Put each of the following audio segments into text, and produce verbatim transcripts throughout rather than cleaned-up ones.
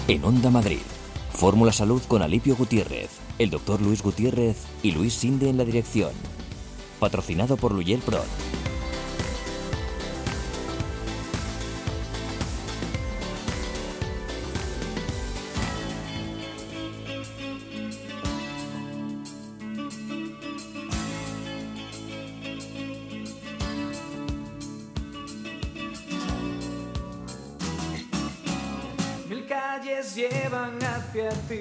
En Onda Madrid, Fórmula Salud con Alipio Gutiérrez, el doctor Luis Gutiérrez y Luis Sinde en la dirección. Patrocinado por Luyel Pro. Llevan hacia ti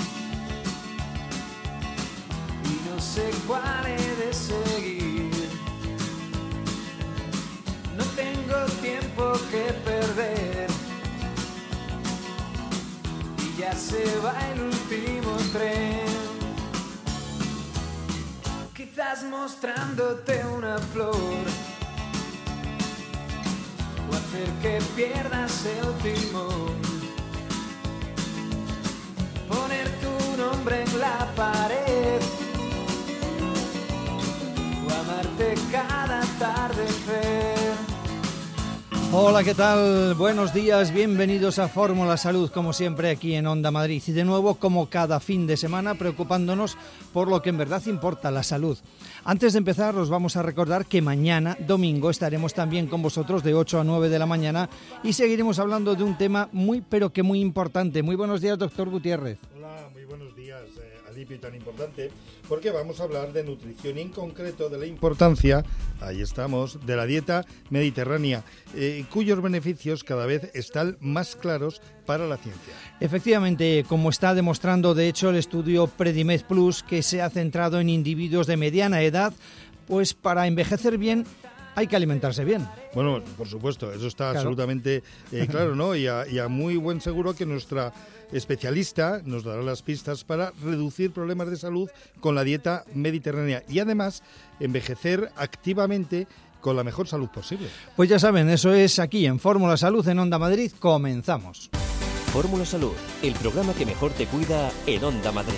y no sé cuál he de seguir. No tengo tiempo que perder y ya se va el último tren. Quizás mostrándote una flor o hacer que pierdas el timón. Poner tu nombre en la pared o amarte cada atardecer. Hola, ¿qué tal? Buenos días, bienvenidos a Fórmula Salud, como siempre aquí en Onda Madrid. Y de nuevo, como cada fin de semana, preocupándonos por lo que en verdad importa, la salud. Antes de empezar, os vamos a recordar que mañana, domingo, estaremos también con vosotros de ocho a nueve de la mañana y seguiremos hablando de un tema muy, pero que muy importante. Muy buenos días, doctor Gutiérrez. Hola, muy buenos días, eh, Alipio, tan importante, porque vamos a hablar de nutrición y en concreto de la importancia, ahí estamos, de la dieta mediterránea, eh, cuyos beneficios cada vez están más claros para la ciencia. Efectivamente, como está demostrando de hecho el estudio Predimed Plus, que se ha centrado en individuos de mediana edad, pues para envejecer bien hay que alimentarse bien. Bueno, por supuesto, eso está claro. absolutamente eh, claro, ¿no? Y a, y a muy buen seguro que nuestra especialista nos dará las pistas para reducir problemas de salud con la dieta mediterránea y además envejecer activamente con la mejor salud posible. Pues ya saben, eso es aquí en Fórmula Salud en Onda Madrid. Comenzamos. Fórmula Salud, el programa que mejor te cuida en Onda Madrid.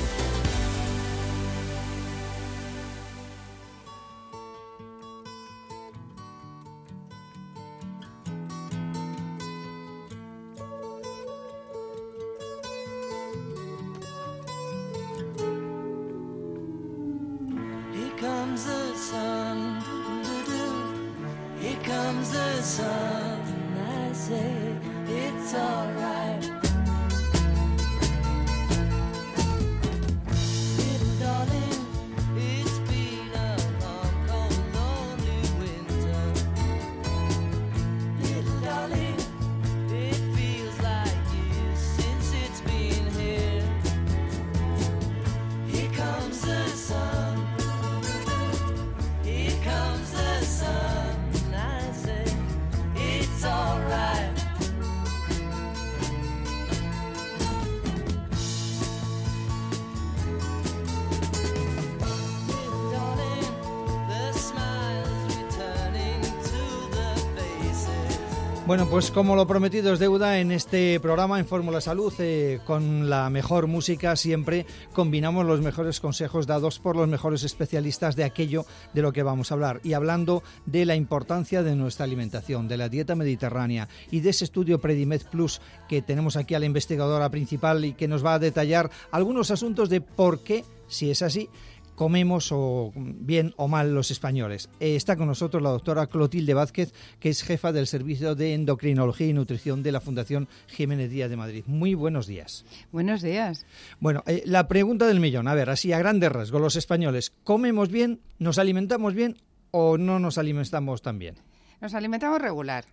Bueno, pues como lo prometido es deuda, en este programa en Fórmula Salud, eh, con la mejor música, siempre combinamos los mejores consejos dados por los mejores especialistas de aquello de lo que vamos a hablar. Y hablando de la importancia de nuestra alimentación, de la dieta mediterránea y de ese estudio Predimed Plus que tenemos aquí a la investigadora principal y que nos va a detallar algunos asuntos de por qué, si es así, comemos o bien o mal los españoles. Eh, está con nosotros la doctora Clotilde Vázquez, que es jefa del Servicio de Endocrinología y Nutrición de la Fundación Jiménez Díaz de Madrid. Muy buenos días. Buenos días. Bueno, eh, la pregunta del millón. A ver, así a grandes rasgos, los españoles, ¿comemos bien, nos alimentamos bien o no nos alimentamos tan bien? Nos alimentamos regular.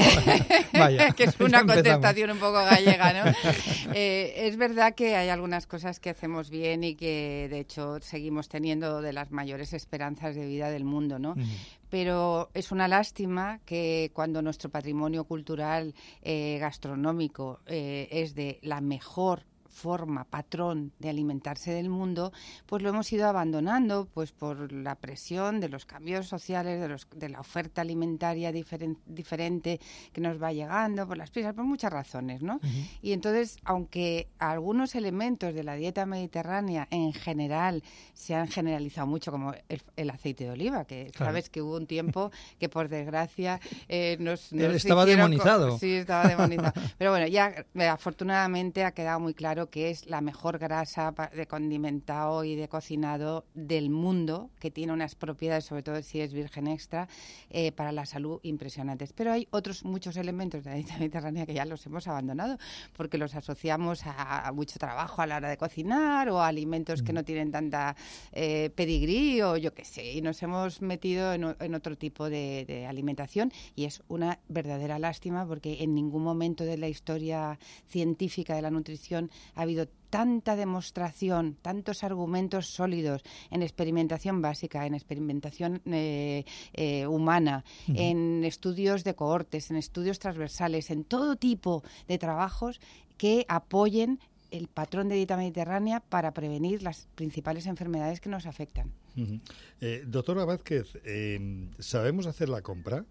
Vaya, que es una contestación un poco gallega, ¿no? Eh, es verdad que hay algunas cosas que hacemos bien y que, de hecho, seguimos teniendo de las mayores esperanzas de vida del mundo, ¿no? Uh-huh. Pero es una lástima que cuando nuestro patrimonio cultural eh, gastronómico eh, es de la mejor forma, patrón de alimentarse del mundo, pues lo hemos ido abandonando pues por la presión de los cambios sociales, de, los, de la oferta alimentaria diferen, diferente que nos va llegando, por las prisas, por muchas razones, ¿no? Uh-huh. Y entonces, aunque algunos elementos de la dieta mediterránea en general se han generalizado mucho, como el, el aceite de oliva, que claro. sabes que hubo un tiempo que por desgracia eh, nos, nos estaba demonizado. Con, sí, estaba demonizado. Pero bueno, ya afortunadamente ha quedado muy claro que es la mejor grasa de condimentado y de cocinado del mundo, que tiene unas propiedades, sobre todo si es virgen extra, eh, para la salud impresionantes. Pero hay otros muchos elementos de la dieta mediterránea que ya los hemos abandonado, porque los asociamos a, a mucho trabajo a la hora de cocinar o a alimentos mm. que no tienen tanta eh, pedigrí o yo qué sé, y nos hemos metido en, en otro tipo de, de alimentación, y es una verdadera lástima porque en ningún momento de la historia científica de la nutrición ha habido tanta demostración, tantos argumentos sólidos en experimentación básica, en experimentación eh, eh, humana, uh-huh. en estudios de cohortes, en estudios transversales, en todo tipo de trabajos que apoyen el patrón de dieta mediterránea para prevenir las principales enfermedades que nos afectan. Uh-huh. Eh, doctora Vázquez, eh, ¿sabemos hacer la compra?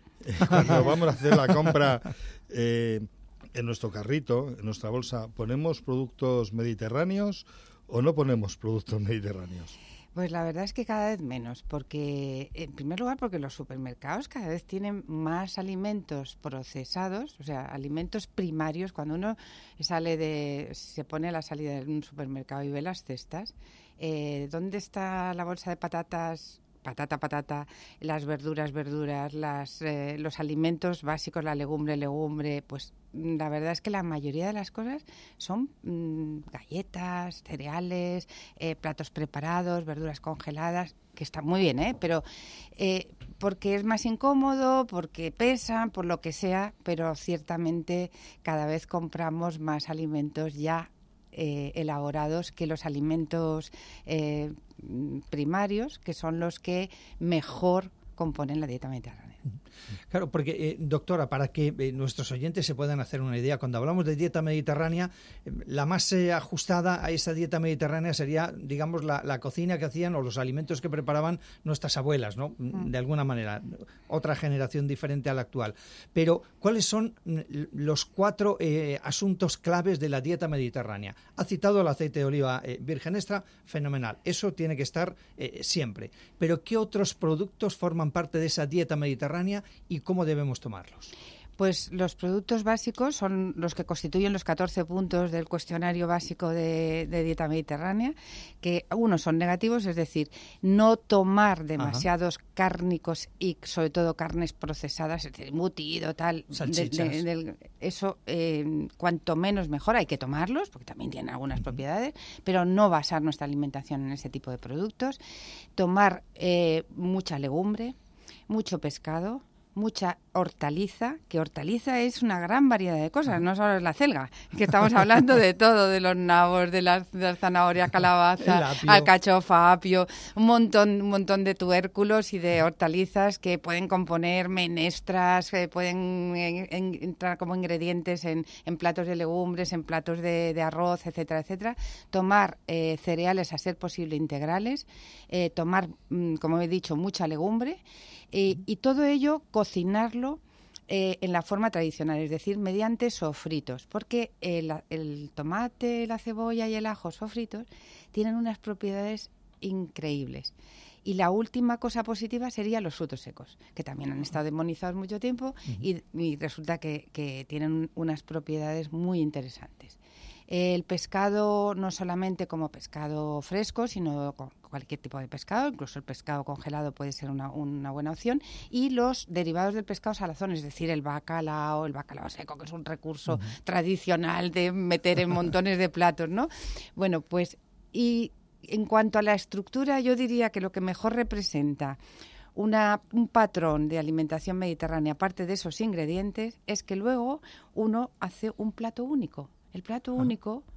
Cuando vamos a hacer la compra... Eh, en nuestro carrito, en nuestra bolsa, ¿ponemos productos mediterráneos o no ponemos productos mediterráneos? Pues la verdad es que cada vez menos, porque en primer lugar porque los supermercados cada vez tienen más alimentos procesados, o sea, alimentos primarios. Cuando uno sale de, se pone a la salida de un supermercado y ve las cestas, eh, ¿dónde está la bolsa de patatas? Patata, patata, las verduras, verduras, las, eh, los alimentos básicos, la legumbre, legumbre, pues la verdad es que la mayoría de las cosas son mmm, galletas, cereales, eh, platos preparados, verduras congeladas, que están muy bien, ¿eh? Pero eh, porque es más incómodo, porque pesan, por lo que sea, pero ciertamente cada vez compramos más alimentos ya Eh, elaborados que los alimentos eh, primarios, que son los que mejor componen la dieta mediterránea. Claro, porque, eh, doctora, para que eh, nuestros oyentes se puedan hacer una idea, cuando hablamos de dieta mediterránea, eh, la más eh, ajustada a esa dieta mediterránea sería, digamos, la, la cocina que hacían o los alimentos que preparaban nuestras abuelas, ¿no? Mm. De alguna manera, otra generación diferente a la actual. Pero, ¿cuáles son los cuatro eh, asuntos claves de la dieta mediterránea? Ha citado el aceite de oliva eh, virgen extra, fenomenal. Eso tiene que estar eh, siempre. Pero, ¿qué otros productos forman parte de esa dieta mediterránea y cómo debemos tomarlos? Pues los productos básicos son los que constituyen los catorce puntos del cuestionario básico de, de dieta mediterránea, que unos son negativos, es decir, no tomar demasiados Ajá. cárnicos y sobre todo carnes procesadas, es decir, embutido, tal. Salchichas. De, de, de, eso, eh, cuanto menos mejor, hay que tomarlos, porque también tienen algunas uh-huh. propiedades, pero no basar nuestra alimentación en ese tipo de productos. Tomar eh, mucha legumbre, mucho pescado, mucha hortaliza, que hortaliza es una gran variedad de cosas, no solo es la selga, que estamos hablando de todo, de los nabos, de las, de las zanahorias, calabaza, alcachofa, apio, un montón, un montón de tubérculos y de hortalizas que pueden componer menestras, que pueden en, en, entrar como ingredientes en, en platos de legumbres, en platos de, de arroz, etcétera, etcétera. Tomar eh, cereales a ser posible integrales, eh, tomar, mm, como he dicho, mucha legumbre, eh, y todo ello cocinarlo eh, en la forma tradicional, es decir, mediante sofritos, porque el, el tomate, la cebolla y el ajo sofritos tienen unas propiedades increíbles. Y la última cosa positiva sería los frutos secos, que también han estado demonizados mucho tiempo uh-huh. y, y resulta que, que tienen unas propiedades muy interesantes. El pescado, no solamente como pescado fresco, sino con cualquier tipo de pescado, incluso el pescado congelado puede ser una, una buena opción, y los derivados del pescado salazón, es decir, el bacalao, el bacalao seco, que es un recurso uh-huh. tradicional de meter en montones de platos, ¿no? Bueno, pues, y en cuanto a la estructura, yo diría que lo que mejor representa Una, un patrón de alimentación mediterránea, aparte de esos ingredientes, es que luego uno hace un plato único. El plato ah. único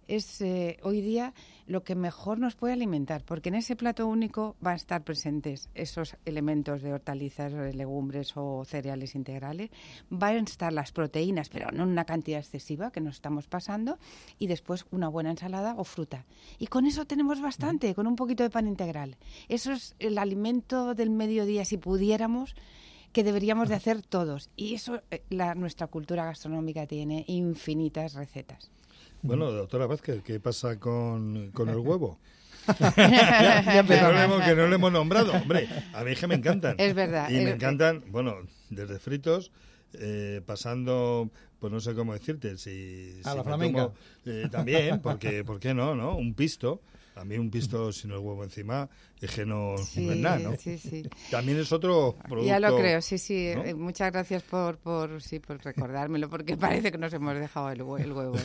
es eh, hoy día lo que mejor nos puede alimentar, porque en ese plato único van a estar presentes esos elementos de hortalizas, de legumbres o cereales integrales, van a estar las proteínas, pero no en una cantidad excesiva que nos estamos pasando, y después una buena ensalada o fruta. Y con eso tenemos bastante, con un poquito de pan integral. Eso es el alimento del mediodía, si pudiéramos, que deberíamos de hacer todos. Y eso, la, nuestra cultura gastronómica tiene infinitas recetas. Bueno, doctora Vázquez, ¿qué pasa con, con el huevo? ya, ya que, no le hemos, que no le hemos nombrado. Hombre, a mí es que me encantan. Es verdad. Y es, me encantan, bueno, desde fritos, eh, pasando, pues no sé cómo decirte, si... A si la me flamenca. tomo, eh, también, porque, ¿por qué no, no? Un pisto. A mí un pisto sin el huevo encima es que no, sí, no es nada, ¿no? Sí, sí. También es otro producto... Ya lo creo, sí, sí. ¿no? Eh, muchas gracias por, por, sí, por recordármelo, porque parece que nos hemos dejado el, hue- el huevo.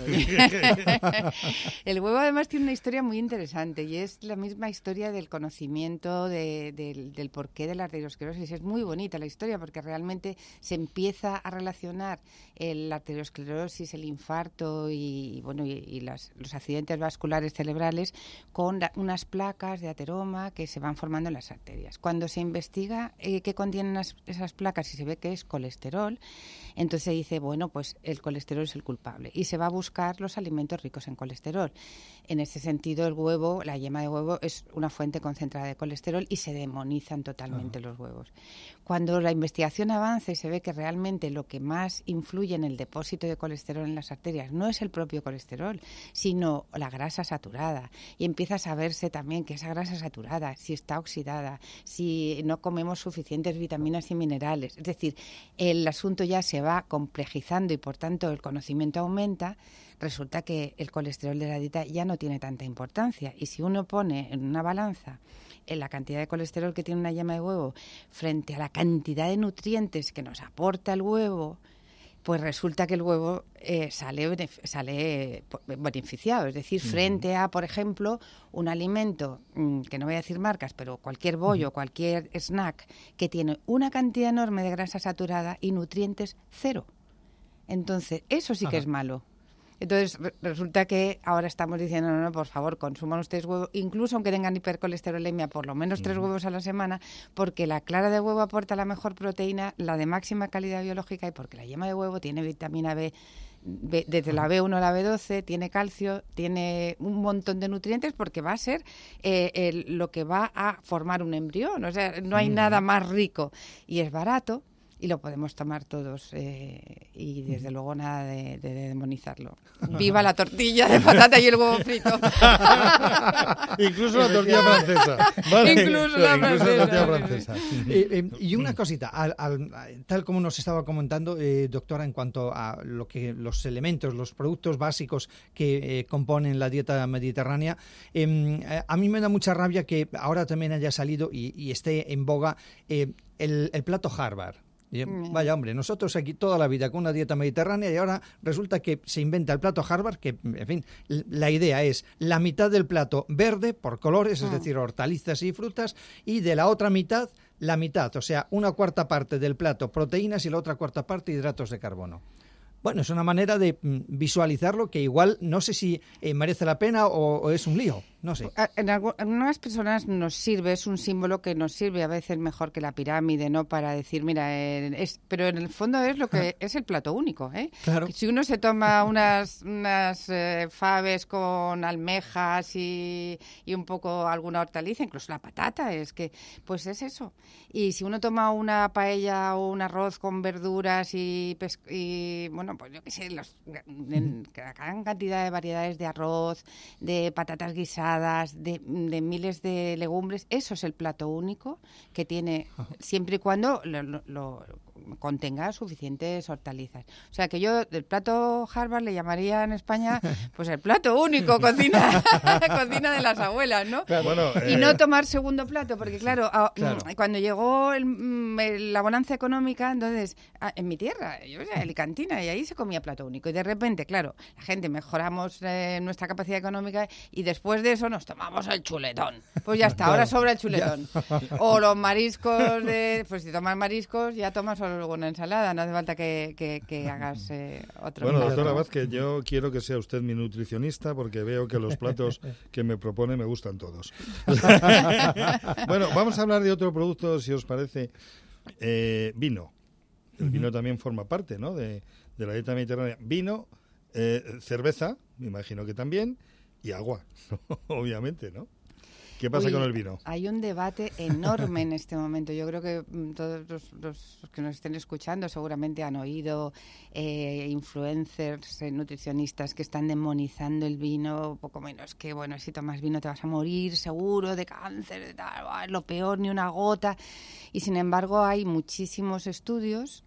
El huevo además tiene una historia muy interesante y es la misma historia del conocimiento de, del, del porqué de la arteriosclerosis. Es muy bonita la historia porque realmente se empieza a relacionar el, la arteriosclerosis, el infarto y, bueno, y, y las, los accidentes vasculares cerebrales con la, unas placas de ateroma que se van formando en las arterias. Cuando se investiga eh, qué contienen las, esas placas y se ve que es colesterol, entonces se dice, bueno, pues el colesterol es el culpable y se va a buscar los alimentos ricos en colesterol. En ese sentido, el huevo, la yema de huevo, es una fuente concentrada de colesterol y se demonizan totalmente uh-huh. los huevos. Cuando la investigación avanza y se ve que realmente lo que más influye en el depósito de colesterol en las arterias no es el propio colesterol, sino la grasa saturada. Y empieza a saberse también que esa grasa saturada, si está oxidada, si no comemos suficientes vitaminas y minerales. Es decir, el asunto ya se va complejizando y por tanto el conocimiento aumenta. Resulta que el colesterol de la dieta ya no tiene tanta importancia. Y si uno pone en una balanza en la cantidad de colesterol que tiene una yema de huevo frente a la cantidad de nutrientes que nos aporta el huevo, pues resulta que el huevo eh, sale, benef- sale beneficiado. Es decir, frente a, por ejemplo, un alimento, mmm, que no voy a decir marcas, pero cualquier bollo, cualquier snack, que tiene una cantidad enorme de grasa saturada y nutrientes cero. Entonces, eso sí que Ajá. es malo. Entonces, re- resulta que ahora estamos diciendo, no, no, por favor, consuman ustedes huevo, incluso aunque tengan hipercolesterolemia, por lo menos tres huevos a la semana, porque la clara de huevo aporta la mejor proteína, la de máxima calidad biológica, y porque la yema de huevo tiene vitamina B, B desde la B uno a la B doce, tiene calcio, tiene un montón de nutrientes, porque va a ser eh, el, lo que va a formar un embrión. O sea, no hay mm. nada más rico y es barato. Y lo podemos tomar todos eh, y desde luego nada de, de, de demonizarlo. ¡Viva la tortilla de patata y el huevo frito! Incluso la tortilla francesa. ¿Vale? Incluso la Incluso francesa. la tortilla francesa. Eh, eh, y una cosita, al, al, tal como nos estaba comentando, eh, doctora, en cuanto a lo que los elementos, los productos básicos que eh, componen la dieta mediterránea, eh, a mí me da mucha rabia que ahora también haya salido y, y esté en boga eh, el, el plato Harvard. Y, vaya hombre, nosotros aquí toda la vida con una dieta mediterránea y ahora resulta que se inventa el plato Harvard, que en fin, la idea es la mitad del plato verde por colores, es decir, hortalizas y frutas, y de la otra mitad, la mitad, o sea, una cuarta parte del plato proteínas y la otra cuarta parte hidratos de carbono. Bueno, es una manera de mm, visualizarlo que igual no sé si eh, merece la pena o, o es un lío, no sé. En algunas personas nos sirve, es un símbolo que nos sirve a veces mejor que la pirámide, ¿no? Para decir, mira, eh, es, pero en el fondo es lo que es el plato único, ¿eh? Claro. Si uno se toma unas, unas eh, faves con almejas y, y un poco alguna hortaliza, incluso la patata, es que, pues es eso. Y si uno toma una paella o un arroz con verduras y, pes- y bueno, pues yo qué sé, los, en gran cantidad de variedades de arroz, de patatas guisadas, de, de miles de legumbres, eso es el plato único que tiene, siempre y cuando lo, lo, lo contenga suficientes hortalizas. O sea que yo del plato Harvard le llamaría en España pues el plato único, cocina cocina de las abuelas, ¿no? Claro, bueno, y eh... no tomar segundo plato, porque claro, a, claro. cuando llegó el, el, la bonanza económica, entonces a, en mi tierra, yo era alicantina y ahí se comía plato único y de repente, claro, la gente mejoramos eh, nuestra capacidad económica y después de eso nos tomamos el chuletón. Pues ya está, claro, ahora sobra el chuletón. Ya. O los mariscos, de, pues si tomas mariscos ya tomas solo luego una ensalada, no hace falta que, que, que hagas eh, otro. Bueno, plato. doctora Vázquez, yo quiero que sea usted mi nutricionista porque veo que los platos que me propone me gustan todos. Bueno, vamos a hablar de otro producto, si os parece, eh, vino. El uh-huh. vino también forma parte, ¿no?, de, de la dieta mediterránea. Vino, eh, cerveza, me imagino que también, y agua, obviamente, ¿no? ¿Qué pasa Uy, con el vino? Hay un debate enorme en este momento. Yo creo que mm, todos los, los que nos estén escuchando seguramente han oído eh, influencers, eh, nutricionistas que están demonizando el vino, poco menos que, bueno, si tomas vino te vas a morir seguro de cáncer, de tal, lo peor, ni una gota. Y sin embargo hay muchísimos estudios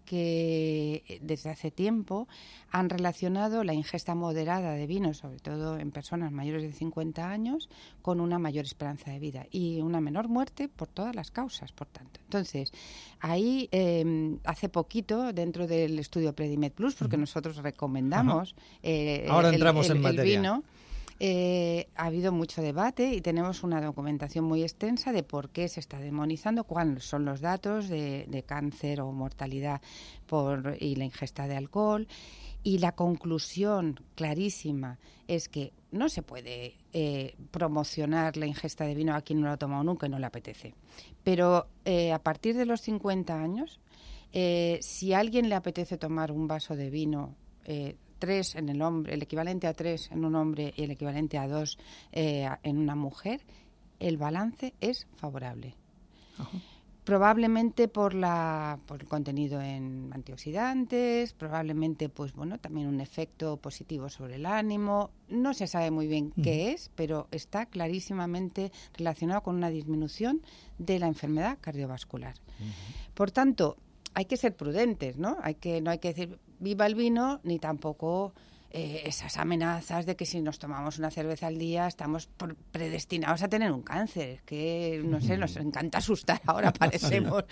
que desde hace tiempo han relacionado la ingesta moderada de vino, sobre todo en personas mayores de cincuenta años, con una mayor esperanza de vida y una menor muerte por todas las causas, por tanto. Entonces, ahí eh, hace poquito, dentro del estudio Predimed Plus, porque nosotros recomendamos eh, Ahora el, entramos el, en el materia. vino, Eh, ha habido mucho debate y tenemos una documentación muy extensa de por qué se está demonizando, cuáles son los datos de, de cáncer o mortalidad por y la ingesta de alcohol. Y la conclusión clarísima es que no se puede eh, promocionar la ingesta de vino a quien no lo ha tomado nunca y no le apetece. Pero eh, a partir de los cincuenta años, eh, si a alguien le apetece tomar un vaso de vino, eh, tres en el hombre, el equivalente a tres en un hombre y el equivalente a dos eh, en una mujer, el balance es favorable. Ajá. Probablemente por la por el contenido en antioxidantes, probablemente pues bueno, también un efecto positivo sobre el ánimo, no se sabe muy bien uh-huh. qué es, pero está clarísimamente relacionado con una disminución de la enfermedad cardiovascular. Uh-huh. Por tanto, hay que ser prudentes, ¿no? Hay que no hay que decir viva el vino, ni tampoco eh, esas amenazas de que si nos tomamos una cerveza al día estamos por, predestinados a tener un cáncer. Es que, no sé, nos encanta asustar ahora, parecemos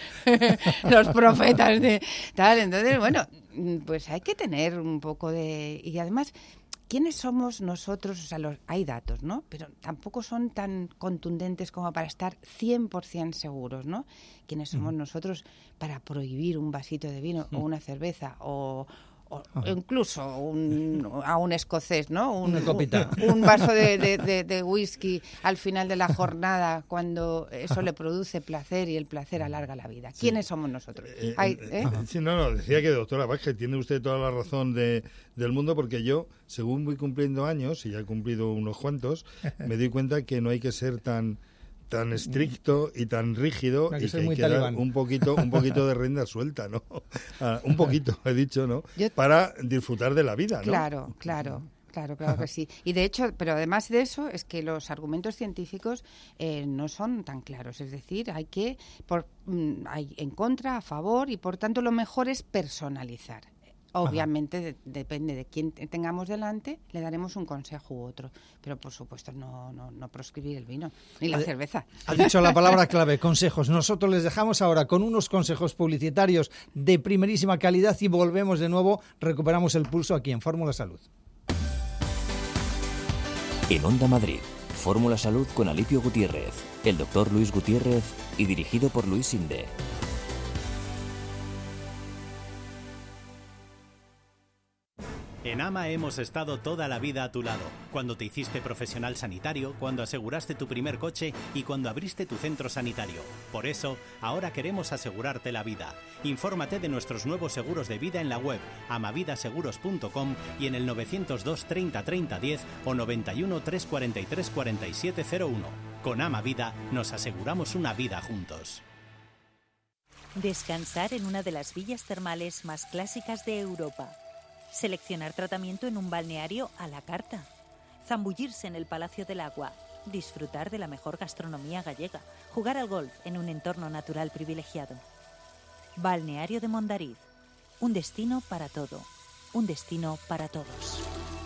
los profetas de tal. Entonces, bueno, pues hay que tener un poco de... Y además, ¿quiénes somos nosotros? O sea, los, hay datos, ¿no? Pero tampoco son tan contundentes como para estar cien por ciento seguros, ¿no? ¿Quiénes somos mm. nosotros para prohibir un vasito de vino mm. o una cerveza o... O incluso un, a un escocés, ¿no? Un, Una copita. Un, un vaso de, de, de, de whisky al final de la jornada, cuando eso le produce placer y el placer alarga la vida. ¿Quiénes sí. somos nosotros? Eh, Hay, eh, ¿eh? Sí, no, no, decía que, doctora Vázquez, tiene usted toda la razón de, del mundo, porque yo, según voy cumpliendo años, y ya he cumplido unos cuantos, me doy cuenta que no hay que ser tan... tan estricto y tan rígido, y que hay que dar un poquito, un poquito de rienda suelta, ¿no? Ah, un poquito, he dicho, ¿no? Yo... Para disfrutar de la vida, ¿no? Claro, claro. Claro, claro que sí. Y de hecho, pero además de eso, es que los argumentos científicos eh, no son tan claros. Es decir, hay que, por, mm, hay en contra, a favor, y por tanto lo mejor es personalizar. Obviamente de, depende de quién tengamos delante, le daremos un consejo u otro, pero por supuesto no, no, no proscribir el vino ni la ha, cerveza. Ha dicho la palabra clave, consejos. Nosotros les dejamos ahora con unos consejos publicitarios de primerísima calidad y volvemos de nuevo, recuperamos el pulso aquí en Fórmula Salud. En Onda Madrid, Fórmula Salud con Alipio Gutiérrez, el doctor Luis Gutiérrez y dirigido por Luis Sinde. En AMA hemos estado toda la vida a tu lado, cuando te hiciste profesional sanitario, cuando aseguraste tu primer coche y cuando abriste tu centro sanitario. Por eso, ahora queremos asegurarte la vida. Infórmate de nuestros nuevos seguros de vida en la web amavidaseguros punto com y en el novecientos dos treinta treinta diez o noventa y uno trescientos cuarenta y tres cuarenta y siete cero uno. Con AMA Vida nos aseguramos una vida juntos. Descansar en una de las villas termales más clásicas de Europa. Seleccionar tratamiento en un balneario a la carta. Zambullirse en el Palacio del Agua. Disfrutar de la mejor gastronomía gallega. Jugar al golf en un entorno natural privilegiado. Balneario de Mondariz. Un destino para todo. Un destino para todos.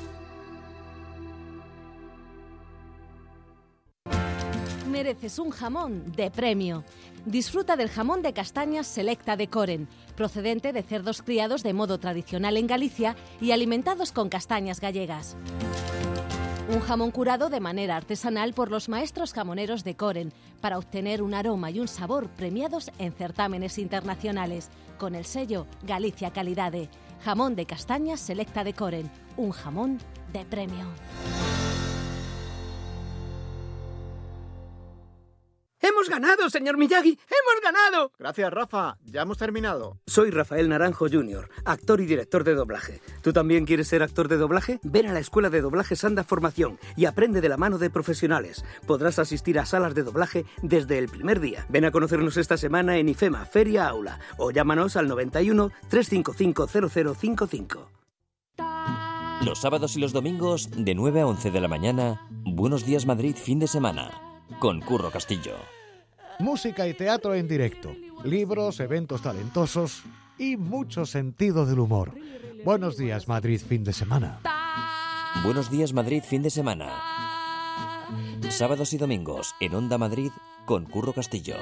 Mereces un jamón de premio. Disfruta del jamón de castañas Selecta de Coren, procedente de cerdos criados de modo tradicional en Galicia y alimentados con castañas gallegas. Un jamón curado de manera artesanal por los maestros jamoneros de Koren para obtener un aroma y un sabor premiados en certámenes internacionales con el sello Galicia Calidade. Jamón de castañas Selecta de Koren, un jamón de premio. ¡Hemos ganado, señor Miyagi! ¡Hemos ganado! Gracias, Rafa. Ya hemos terminado. Soy Rafael Naranjo junior, actor y director de doblaje. ¿Tú también quieres ser actor de doblaje? Ven a la Escuela de Doblaje Sanda Formación y aprende de la mano de profesionales. Podrás asistir a salas de doblaje desde el primer día. Ven a conocernos esta semana en IFEMA, Feria Aula, o llámanos al noventa y uno, trescientos cincuenta y cinco, cero cero cinco cinco. Los sábados y los domingos, de nueve a once de la mañana, Buenos Días Madrid fin de semana, con Curro Castillo. Música y teatro en directo, libros, eventos talentosos y mucho sentido del humor. Buenos Días Madrid fin de semana. Buenos Días Madrid fin de semana. Sábados y domingos en Onda Madrid con Curro Castillo.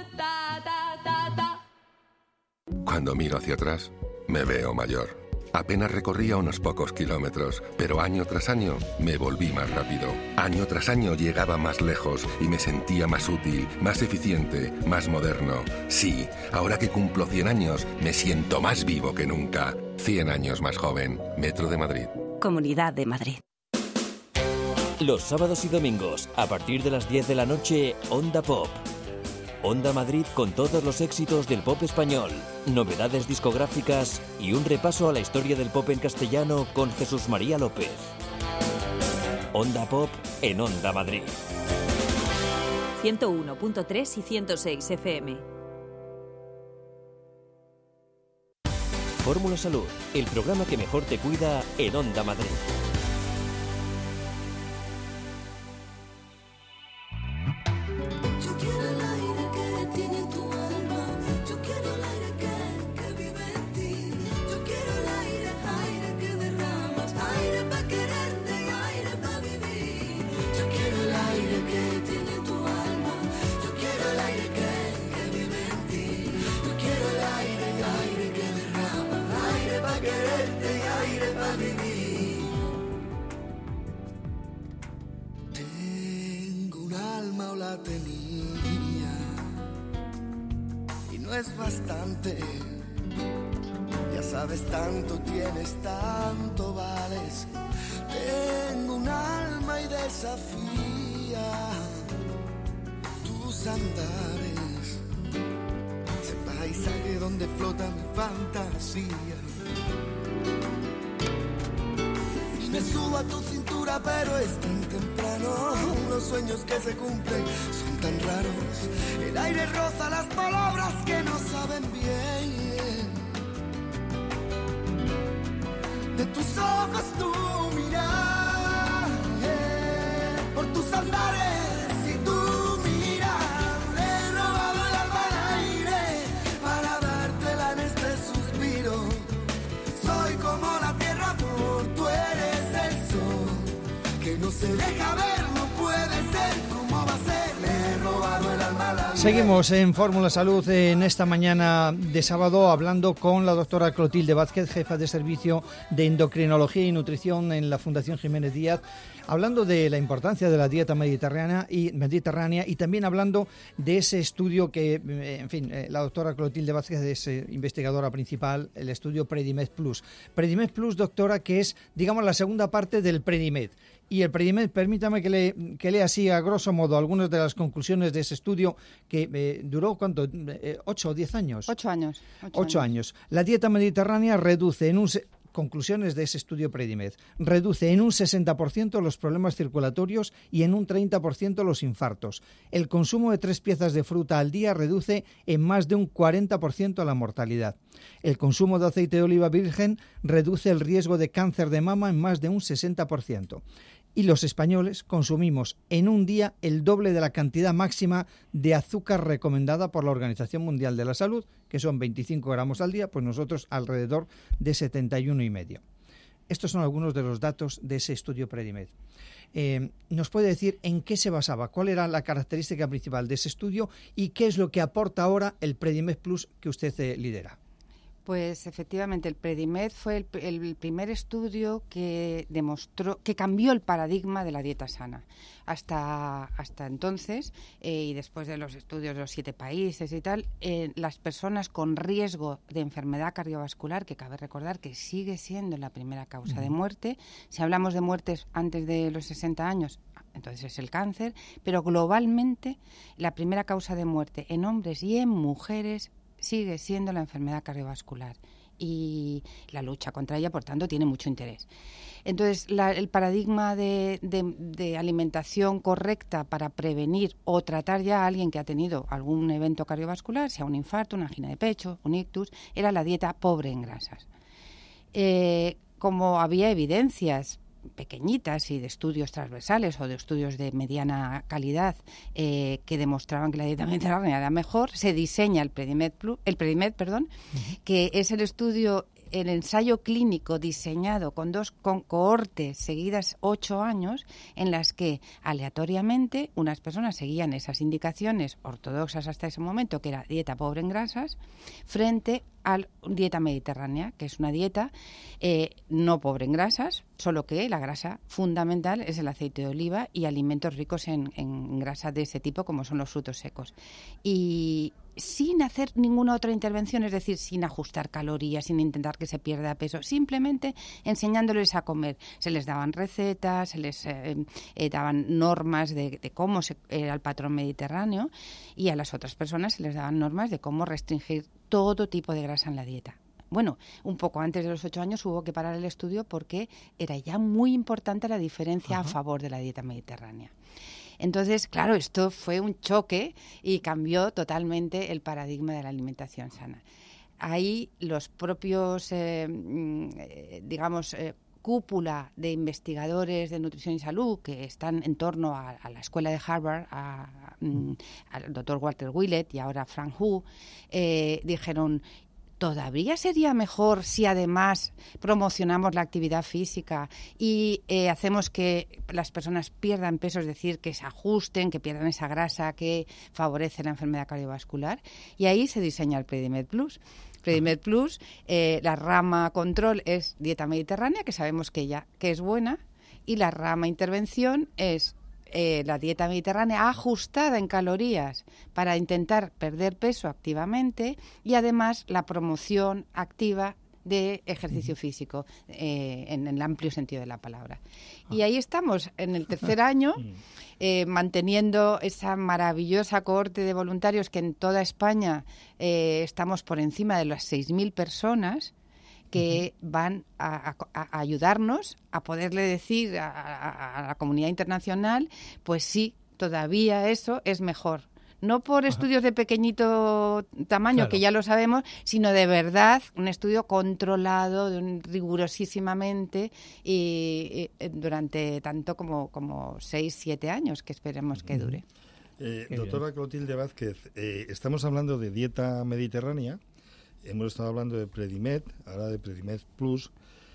Cuando miro hacia atrás, me veo mayor. Apenas recorría unos pocos kilómetros, pero año tras año me volví más rápido. Año tras año llegaba más lejos y me sentía más útil, más eficiente, más moderno. Sí, ahora que cumplo cien años, me siento más vivo que nunca. cien años más joven. Metro de Madrid. Comunidad de Madrid. Los sábados y domingos, a partir de las diez de la noche, Onda Pop. Onda Madrid con todos los éxitos del pop español, novedades discográficas y un repaso a la historia del pop en castellano con Jesús María López. Onda Pop en Onda Madrid. ciento uno punto tres y ciento seis F M. Fórmula Salud, el programa que mejor te cuida en Onda Madrid. Es bastante, ya sabes, tanto tienes, tanto vales. Tengo un alma y desafía tus andares. Ese paisaje donde flota mi fantasía. Y me subo a tu cintura, pero es tan temprano. Los sueños que se cumplen son tan raros. El aire roza las palabras que no saben bien. De tus ojos tu mirar, eh, por tus andares y tu mirar. Le he robado el alma al aire para dártela en este suspiro. Soy como la tierra, amor, tú eres el sol que no se deja ver, no puede ser. ¿Cómo va a ser? Le he robado el alma al aire. Seguimos en Fórmula Salud en esta mañana de sábado hablando con la doctora Clotilde Vázquez, jefa de servicio de endocrinología y nutrición en la Fundación Jiménez Díaz, hablando de la importancia de la dieta mediterránea y, mediterránea y también hablando de ese estudio que, en fin, la doctora Clotilde Vázquez es investigadora principal, el estudio Predimed Plus. Predimed Plus, doctora, que es, digamos, la segunda parte del Predimed. Y el Predimed, permítame que le, que lea así a grosso modo algunas de las conclusiones de ese estudio que eh, duró, ¿cuánto? Eh, ¿Ocho o diez años? Ocho años. Ocho, Ocho años. años. La dieta mediterránea reduce en un... Conclusiones de ese estudio Predimed. Reduce en un sesenta por ciento los problemas circulatorios y en un treinta por ciento los infartos. El consumo de tres piezas de fruta al día reduce en más de un cuarenta por ciento la mortalidad. El consumo de aceite de oliva virgen reduce el riesgo de cáncer de mama en más de un sesenta por ciento. Y los españoles consumimos en un día el doble de la cantidad máxima de azúcar recomendada por la Organización Mundial de la Salud, que son veinticinco gramos al día, pues nosotros alrededor de setenta y uno y medio. Estos son algunos de los datos de ese estudio Predimed. Eh, ¿Nos puede decir en qué se basaba? ¿Cuál era la característica principal de ese estudio? ¿Y qué es lo que aporta ahora el Predimed Plus que usted eh, lidera? Pues efectivamente el Predimed fue el, el primer estudio que demostró, que cambió el paradigma de la dieta sana. Hasta, hasta entonces, eh, y después de los estudios de los siete países y tal, eh, las personas con riesgo de enfermedad cardiovascular, que cabe recordar que sigue siendo la primera causa uh-huh. de muerte, si hablamos de muertes antes de los sesenta años, entonces es el cáncer, pero globalmente la primera causa de muerte en hombres y en mujeres sigue siendo la enfermedad cardiovascular y la lucha contra ella, por tanto, tiene mucho interés. Entonces, la, el paradigma de, de, de alimentación correcta para prevenir o tratar ya a alguien que ha tenido algún evento cardiovascular, sea un infarto, una angina de pecho, un ictus, era la dieta pobre en grasas. Eh, como había evidencias pequeñitas y de estudios transversales o de estudios de mediana calidad eh, que demostraban que la dieta mediterránea era mejor, se diseña el Predimed, Plus, el Predimed perdón, uh-huh. que es el estudio, el ensayo clínico diseñado con dos con cohortes seguidas ocho años, en las que aleatoriamente unas personas seguían esas indicaciones ortodoxas hasta ese momento, que era dieta pobre en grasas, frente a dieta mediterránea, que es una dieta eh, no pobre en grasas, solo que la grasa fundamental es el aceite de oliva y alimentos ricos en, en grasa de ese tipo, como son los frutos secos. Y sin hacer ninguna otra intervención, es decir, sin ajustar calorías, sin intentar que se pierda peso, simplemente enseñándoles a comer. Se les daban recetas, se les eh, eh, daban normas de, de cómo se, era el patrón mediterráneo, y a las otras personas se les daban normas de cómo restringir todo tipo de grasa en la dieta. Bueno, un poco antes de los ocho años hubo que parar el estudio porque era ya muy importante la diferencia Ajá. a favor de la dieta mediterránea. Entonces, claro, esto fue un choque y cambió totalmente el paradigma de la alimentación sana. Ahí los propios, eh, digamos, eh, cúpula de investigadores de nutrición y salud que están en torno a, a la escuela de Harvard, a, a, al doctor Walter Willett y ahora Frank Hu, eh, dijeron: ¿todavía sería mejor si además promocionamos la actividad física y eh, hacemos que las personas pierdan peso, es decir, que se ajusten, que pierdan esa grasa que favorece la enfermedad cardiovascular? Y ahí se diseña el Predimed Plus. Predimed Plus, eh, la rama control es dieta mediterránea, que sabemos que ya que es buena, y la rama intervención es Eh, la dieta mediterránea ajustada en calorías para intentar perder peso activamente, y además la promoción activa de ejercicio físico eh, en, en el amplio sentido de la palabra. Y ahí estamos en el tercer año eh, manteniendo esa maravillosa cohorte de voluntarios que en toda España eh, estamos por encima de las seis mil personas que van a, a, a ayudarnos a poderle decir a, a, a la comunidad internacional, pues sí, todavía eso es mejor. No por estudios de pequeñito tamaño, claro, que ya lo sabemos, sino de verdad un estudio controlado de un, rigurosísimamente y, y durante tanto como, como seis, siete años, que esperemos que dure. Eh, doctora Clotilde Vázquez, eh, estamos hablando de dieta mediterránea. Hemos estado hablando de Predimed, ahora de Predimed Plus,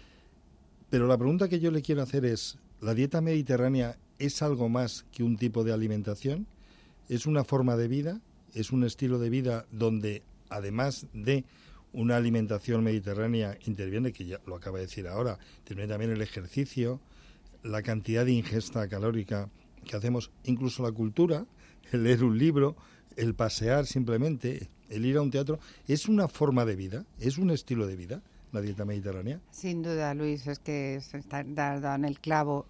pero la pregunta que yo le quiero hacer es, ¿la dieta mediterránea es algo más que un tipo de alimentación? ¿Es una forma de vida? ¿Es un estilo de vida donde, además de una alimentación mediterránea, interviene, que ya lo acaba de decir ahora, interviene también el ejercicio, la cantidad de ingesta calórica que hacemos, incluso la cultura, el leer un libro, el pasear simplemente, el ir a un teatro? ¿Es una forma de vida? ¿Es un estilo de vida la dieta mediterránea? Sin duda, Luis, es que está dado en el clavo.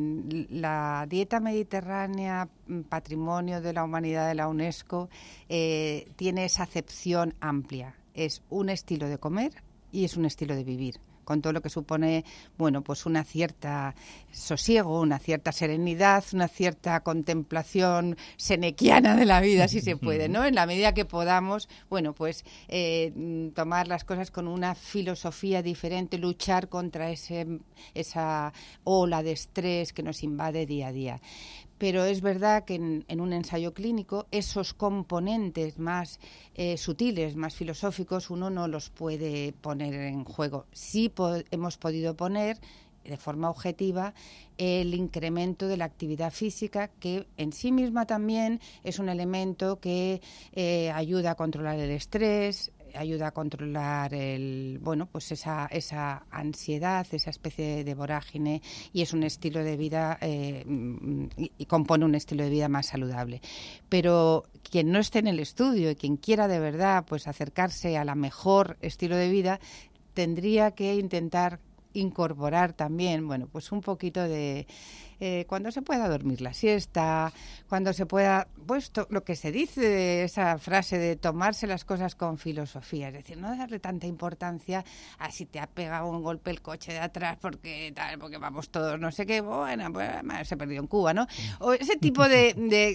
La dieta mediterránea, patrimonio de la humanidad de la UNESCO, eh, tiene esa acepción amplia. Es un estilo de comer y es un estilo de vivir, con todo lo que supone, bueno, pues una cierta sosiego, una cierta serenidad, una cierta contemplación senequiana de la vida, si se puede, ¿no? En la medida que podamos, bueno, pues eh, tomar las cosas con una filosofía diferente, luchar contra ese esa ola de estrés que nos invade día a día. Pero es verdad que en, en un ensayo clínico esos componentes más eh, sutiles, más filosóficos, uno no los puede poner en juego. Sí po- hemos podido poner de forma objetiva el incremento de la actividad física, que en sí misma también es un elemento que eh, ayuda a controlar el estrés, ayuda a controlar el, bueno, pues esa, esa ansiedad, esa especie de vorágine, y es un estilo de vida eh, y, y compone un estilo de vida más saludable. Pero quien no esté en el estudio y quien quiera de verdad pues acercarse a la mejor estilo de vida, tendría que intentar incorporar también, bueno, pues un poquito de eh, cuando se pueda dormir la siesta, cuando se pueda, pues to, lo que se dice de esa frase de tomarse las cosas con filosofía, es decir, no darle tanta importancia a si te ha pegado un golpe el coche de atrás porque tal, porque vamos todos, no sé qué, bueno, pues se perdió en Cuba, ¿no? O ese tipo de, de,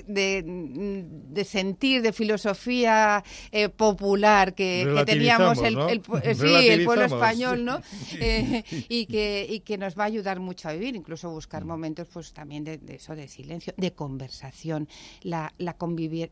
de, de sentir, de filosofía eh, popular que, que teníamos el, ¿no? el, el, sí, el pueblo español, ¿no? Eh, y que y que nos va a ayudar mucho a vivir, incluso buscar momentos pues también de, de eso, de silencio, de conversación, la, la convivi-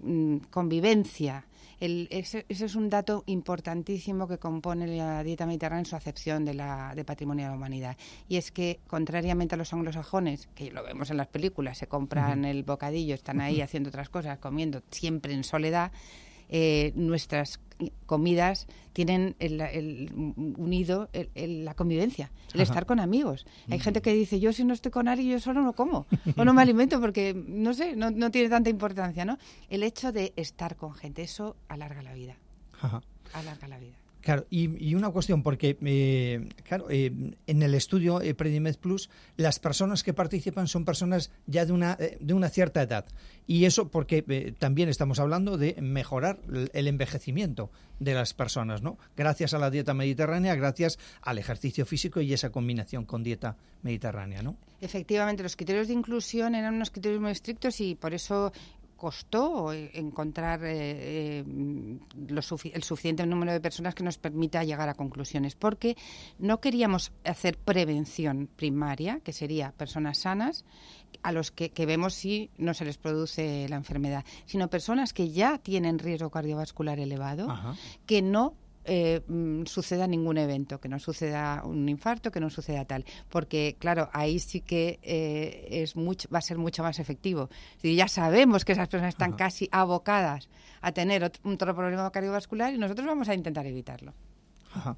convivencia. El, ese, ese es un dato importantísimo que compone la dieta mediterránea en su acepción de, la, de patrimonio de la humanidad. Y es que, contrariamente a los anglosajones, que lo vemos en las películas, se compran uh-huh. el bocadillo, están ahí haciendo otras cosas, comiendo siempre en soledad, eh, nuestras comidas tienen el, el unido el, el, la convivencia, el Ajá. estar con amigos. Hay gente que dice, yo si no estoy con alguien, yo solo no como o no me alimento porque, no sé, no, no tiene tanta importancia, ¿no? El hecho de estar con gente, eso alarga la vida. Ajá. Alarga la vida. Claro, y, y una cuestión, porque eh, claro, eh, en el estudio eh, Predimed Plus, las personas que participan son personas ya de una, eh, de una cierta edad. Y eso porque eh, también estamos hablando de mejorar el envejecimiento de las personas, ¿no? Gracias a la dieta mediterránea, gracias al ejercicio físico y esa combinación con dieta mediterránea, ¿no? Efectivamente, los criterios de inclusión eran unos criterios muy estrictos y por eso costó encontrar eh, lo sufi- el suficiente número de personas que nos permita llegar a conclusiones, porque no queríamos hacer prevención primaria, que sería personas sanas, a los que, que vemos si no se les produce la enfermedad, sino personas que ya tienen riesgo cardiovascular elevado, Ajá. que no Eh, suceda ningún evento, que no suceda un infarto, que no suceda tal, porque claro, ahí sí que eh, es mucho, va a ser mucho más efectivo. Si ya sabemos que esas personas están Ajá. casi abocadas a tener otro, otro problema cardiovascular y nosotros vamos a intentar evitarlo. Ajá.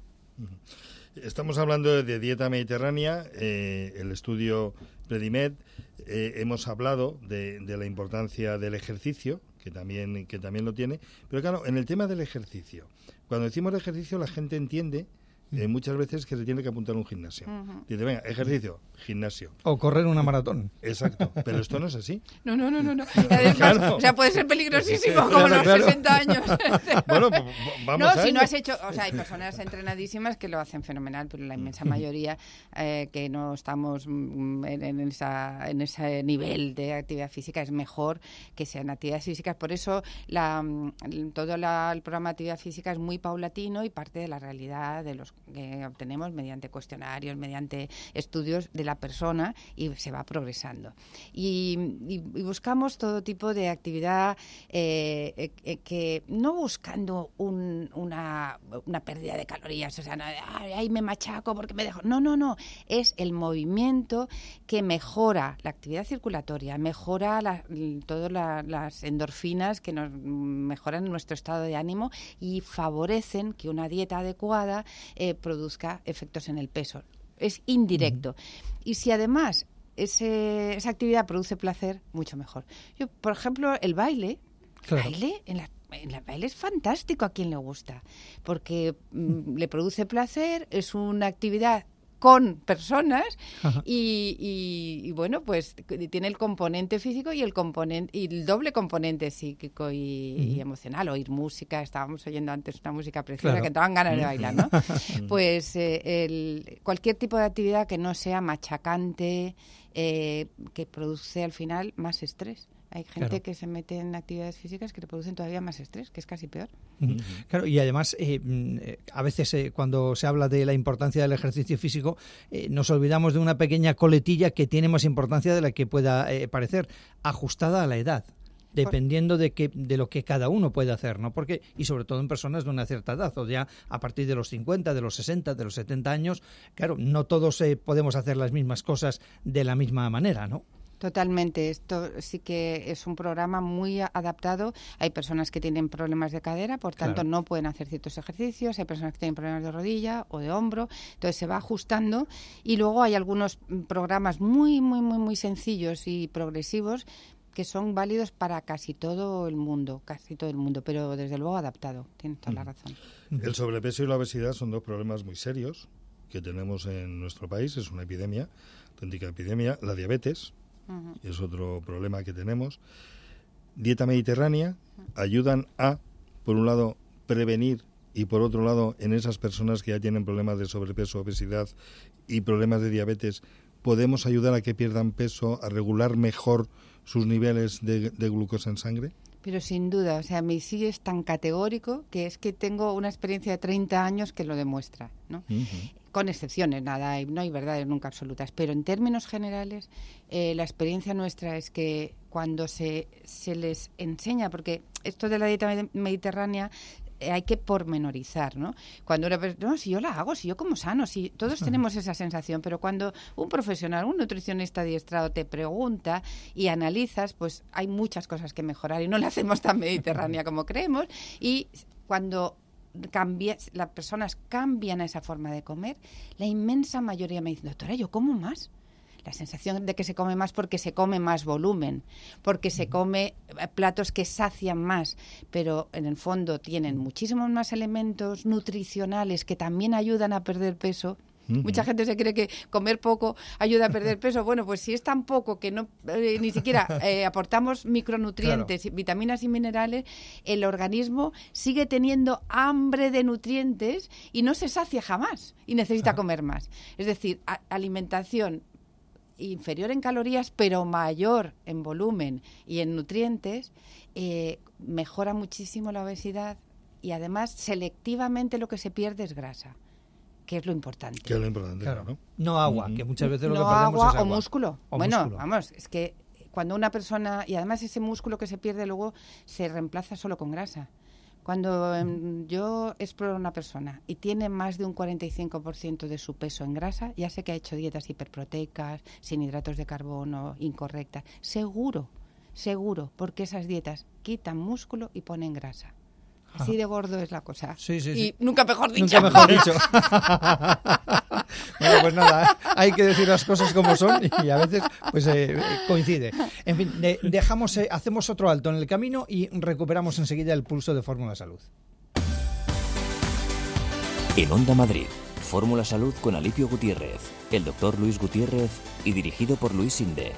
Estamos hablando de dieta mediterránea, eh, el estudio Predimed, eh, hemos hablado de, de la importancia del ejercicio, que también, que también lo tiene, pero claro, en el tema del ejercicio, cuando decimos ejercicio la gente entiende eh, muchas veces que se tiene que apuntar a un gimnasio. Uh-huh. Dice, venga, ejercicio, gimnasio. O correr una maratón. Exacto, pero esto no es así. No, no, no, no. no. Además, claro. O sea, puede ser peligrosísimo como claro, los claro. sesenta años. Bueno, pues vamos no, a si ello. no has hecho, o sea, hay personas entrenadísimas que lo hacen fenomenal, pero la inmensa mayoría eh, que no estamos en, en, esa, en ese nivel de actividad física es mejor que sean actividades físicas. Por eso la, todo la, el programa de actividad física es muy paulatino y parte de la realidad de los que obtenemos mediante cuestionarios, mediante estudios de la persona y se va progresando. Y, y, y buscamos todo tipo de actividad eh, eh, que no buscando un, una, una pérdida de calorías, o sea, no, ay, ay, me machaco porque me dejo. No, no, no. Es el movimiento que mejora la actividad circulatoria, mejora la, todas la, las endorfinas que nos mejoran nuestro estado de ánimo y favorecen que una dieta adecuada eh, produzca efectos en el peso. Es indirecto. Uh-huh. Y si además ese, esa actividad produce placer, mucho mejor. Yo, por ejemplo, el baile, claro. baile en la El baile es fantástico a quien le gusta, porque mm, le produce placer, es una actividad con personas y, y, y bueno, pues tiene el componente físico y el componente y el doble componente psíquico y, uh-huh. y emocional. Oír música, estábamos oyendo antes una música preciosa, claro. que te daban ganas de bailar, ¿no? Pues eh, el, cualquier tipo de actividad que no sea machacante, eh, que produce al final más estrés. Hay gente claro. que se mete en actividades físicas que le producen todavía más estrés, que es casi peor. Uh-huh. Claro, y además, eh, a veces eh, cuando se habla de la importancia del ejercicio físico, eh, nos olvidamos de una pequeña coletilla que tiene más importancia de la que pueda eh, parecer, ajustada a la edad. Dependiendo de que de lo que cada uno puede hacer, ¿no? Porque y sobre todo en personas de una cierta edad, o ya a partir de los cincuenta, de los sesenta, de los setenta años, claro, no todos eh, podemos hacer las mismas cosas de la misma manera, ¿no? Totalmente. Esto sí que es un programa muy adaptado. Hay personas que tienen problemas de cadera, por tanto claro. no pueden hacer ciertos ejercicios. Hay personas que tienen problemas de rodilla o de hombro. Entonces se va ajustando. Y luego hay algunos programas muy, muy, muy, muy sencillos y progresivos que son válidos para casi todo el mundo, casi todo el mundo, pero desde luego adaptado. Tienes toda la razón. El sobrepeso y la obesidad son dos problemas muy serios que tenemos en nuestro país. Es una epidemia, auténtica epidemia. La diabetes uh-huh. es otro problema que tenemos. Dieta mediterránea ayudan a, por un lado, prevenir y por otro lado, en esas personas que ya tienen problemas de sobrepeso, obesidad y problemas de diabetes, podemos ayudar a que pierdan peso, a regular mejor sus niveles de, de glucosa en sangre. Pero sin duda, o sea, mi sí es tan categórico que es que tengo una experiencia de treinta años que lo demuestra, ¿no? Uh-huh. Con excepciones, nada, hay, no hay verdades nunca absolutas, pero en términos generales eh, la experiencia nuestra es que cuando se, se les enseña, porque esto de la dieta med- mediterránea eh, hay que pormenorizar, ¿no? Cuando una persona, no, si yo la hago, si yo como sano, si todos tenemos esa sensación, pero cuando un profesional, un nutricionista adiestrado te pregunta y analizas, pues hay muchas cosas que mejorar y no la hacemos tan mediterránea como creemos. Y cuando Cambia, las personas cambian a esa forma de comer, la inmensa mayoría me dice, doctora, yo como más. La sensación de que se come más porque se come más volumen, porque se come platos que sacian más, pero en el fondo tienen muchísimos más elementos nutricionales que también ayudan a perder peso. Uh-huh. Mucha gente se cree que comer poco ayuda a perder peso. Bueno, pues si es tan poco que no eh, ni siquiera eh, aportamos micronutrientes, claro. vitaminas y minerales, el organismo sigue teniendo hambre de nutrientes y no se sacia jamás y necesita uh-huh. comer más. Es decir, a- alimentación inferior en calorías, pero mayor en volumen y en nutrientes, eh, mejora muchísimo la obesidad y además selectivamente lo que se pierde es grasa, que es lo importante. Que es lo importante, claro. ¿no? No agua, uh-huh. que muchas veces lo no que perdemos agua es agua. o músculo. O bueno, músculo. Vamos, es que cuando una persona, y además ese músculo que se pierde luego se reemplaza solo con grasa. Cuando eh, yo exploro a una persona y tiene más de un cuarenta y cinco por ciento de su peso en grasa, ya sé que ha hecho dietas hiperproteicas, sin hidratos de carbono, incorrectas. Seguro, seguro, porque esas dietas quitan músculo y ponen grasa. Así de gordo es la cosa. Sí, sí, y sí. nunca mejor dicho. Nunca mejor dicho. Bueno, pues nada, hay que decir las cosas como son y a veces pues eh, coincide. En fin, de, dejamos, eh, hacemos otro alto en el camino y recuperamos enseguida el pulso de Fórmula Salud. En Onda Madrid, Fórmula Salud con Alipio Gutiérrez, el doctor Luis Gutiérrez y dirigido por Luis Sinde.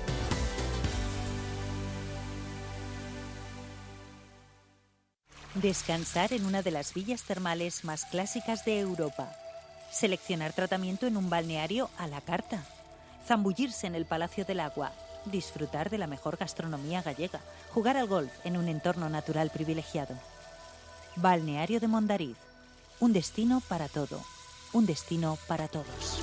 Descansar en una de las villas termales más clásicas de Europa. Seleccionar tratamiento en un balneario a la carta. Zambullirse en el Palacio del Agua. Disfrutar de la mejor gastronomía gallega. Jugar al golf en un entorno natural privilegiado. Balneario de Mondariz. Un destino para todo. Un destino para todos.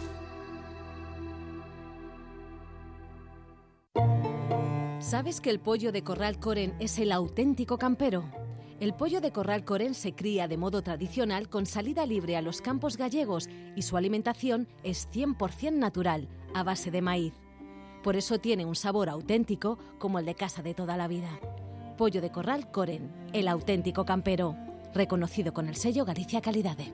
¿Sabes que el pollo de Corral Coren es el auténtico campero? El pollo de Corral Coren se cría de modo tradicional con salida libre a los campos gallegos y su alimentación es cien por ciento natural, a base de maíz. Por eso tiene un sabor auténtico como el de casa de toda la vida. Pollo de Corral Coren, el auténtico campero, reconocido con el sello Galicia Calidade.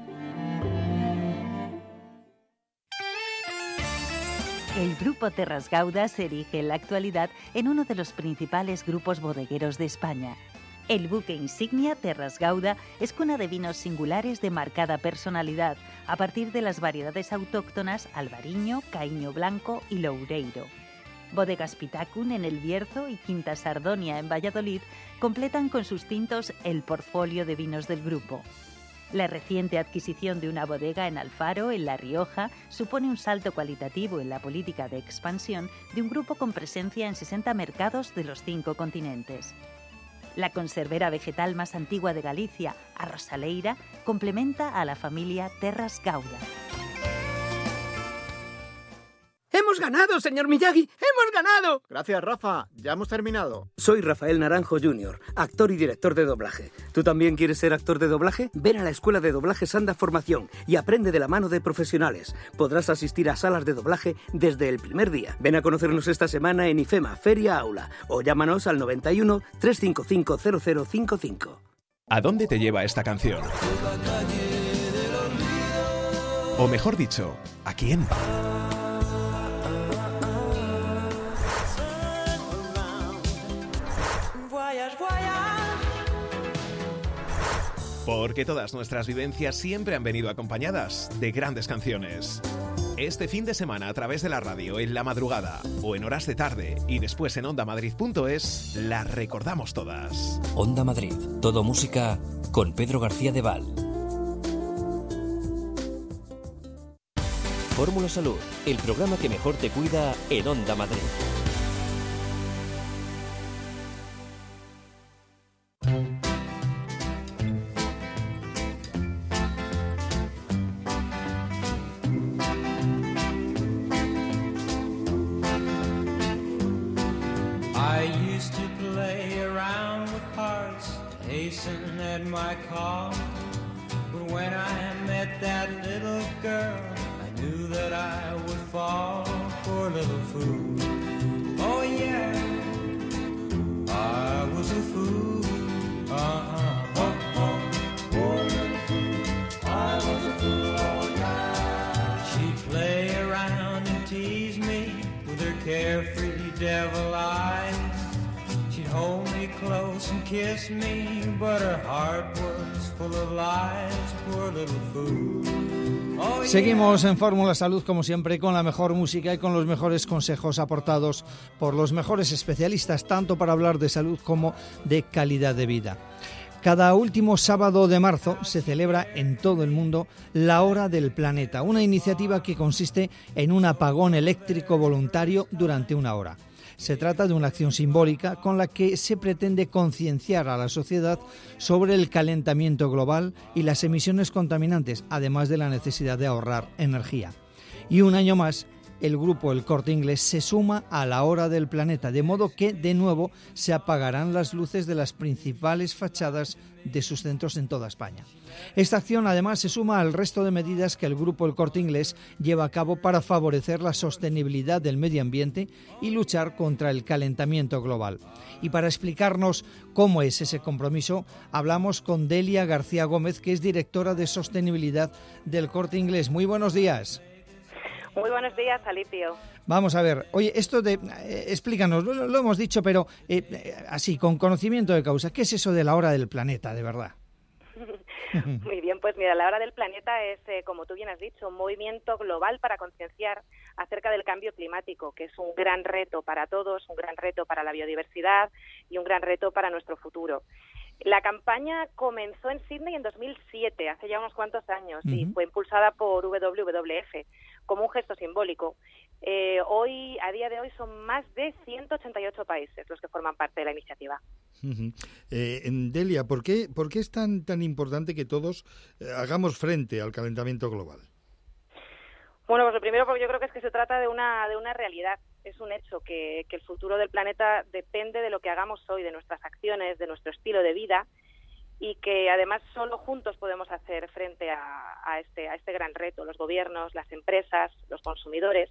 El Grupo Terras Gauda se erige en la actualidad en uno de los principales grupos bodegueros de España. El buque insignia Terras Gauda es cuna de vinos singulares de marcada personalidad, a partir de las variedades autóctonas Albariño, Caíño Blanco y Loureiro. Bodegas Pitacun en El Bierzo y Quinta Sardonia en Valladolid completan con sus tintos el portfolio de vinos del grupo. La reciente adquisición de una bodega en Alfaro, en La Rioja, supone un salto cualitativo en la política de expansión de un grupo con presencia en sesenta mercados de los cinco continentes. La conservera vegetal más antigua de Galicia, a Rosaleira, complementa a la familia Terras Gauda. ¡Hemos ganado, señor Miyagi! ¡Hemos ganado! Gracias, Rafa. Ya hemos terminado. Soy Rafael Naranjo junior, actor y director de doblaje. ¿Tú también quieres ser actor de doblaje? Ven a la Escuela de Doblaje Sanda Formación y aprende de la mano de profesionales. Podrás asistir a salas de doblaje desde el primer día. Ven a conocernos esta semana en IFEMA, Feria Aula, o llámanos al noventa y uno, trescientos cincuenta y cinco, cero cero cincuenta y cinco. ¿A dónde te lleva esta canción? O mejor dicho, ¿a quién? Porque todas nuestras vivencias siempre han venido acompañadas de grandes canciones. Este fin de semana a través de la radio, en la madrugada o en horas de tarde y después en onda madrid punto es, las recordamos todas. Onda Madrid, todo música con Pedro García de Val. Fórmula Salud, el programa que mejor te cuida en Onda Madrid. Seguimos en Fórmula Salud, como siempre, con la mejor música y con los mejores consejos aportados por los mejores especialistas, tanto para hablar de salud como de calidad de vida. Cada último sábado de marzo se celebra en todo el mundo la Hora del Planeta, una iniciativa que consiste en un apagón eléctrico voluntario durante una hora. Se trata de una acción simbólica con la que se pretende concienciar a la sociedad sobre el calentamiento global y las emisiones contaminantes, además de la necesidad de ahorrar energía. Y un año más, el grupo El Corte Inglés se suma a la Hora del Planeta, de modo que, de nuevo, se apagarán las luces de las principales fachadas de sus centros en toda España. Esta acción, además, se suma al resto de medidas que el grupo El Corte Inglés lleva a cabo para favorecer la sostenibilidad del medio ambiente y luchar contra el calentamiento global. Y para explicarnos cómo es ese compromiso, hablamos con Delia García Gómez, que es directora de sostenibilidad del Corte Inglés. Muy buenos días. Muy buenos días, Alipio. Vamos a ver, oye, esto de... Eh, explícanos, lo, lo hemos dicho, pero eh, eh, así, con conocimiento de causa, ¿qué es eso de la Hora del Planeta, de verdad? Muy bien, pues mira, la Hora del Planeta es, eh, como tú bien has dicho, un movimiento global para concienciar acerca del cambio climático, que es un gran reto para todos, un gran reto para la biodiversidad y un gran reto para nuestro futuro. La campaña comenzó en Sydney en dos mil siete, hace ya unos cuantos años, uh-huh. y fue impulsada por W W F como un gesto simbólico. Eh, hoy, a día de hoy, son más de ciento ochenta y ocho países los que forman parte de la iniciativa. Uh-huh. Eh, Delia, ¿por qué, ¿por qué es tan, tan importante que todos eh, hagamos frente al calentamiento global? Bueno, pues lo primero, porque yo creo que es que se trata de una, de una realidad. Es un hecho que, que el futuro del planeta depende de lo que hagamos hoy, de nuestras acciones, de nuestro estilo de vida, y que además solo juntos podemos hacer frente a, a, este, a este gran reto, los gobiernos, las empresas, los consumidores.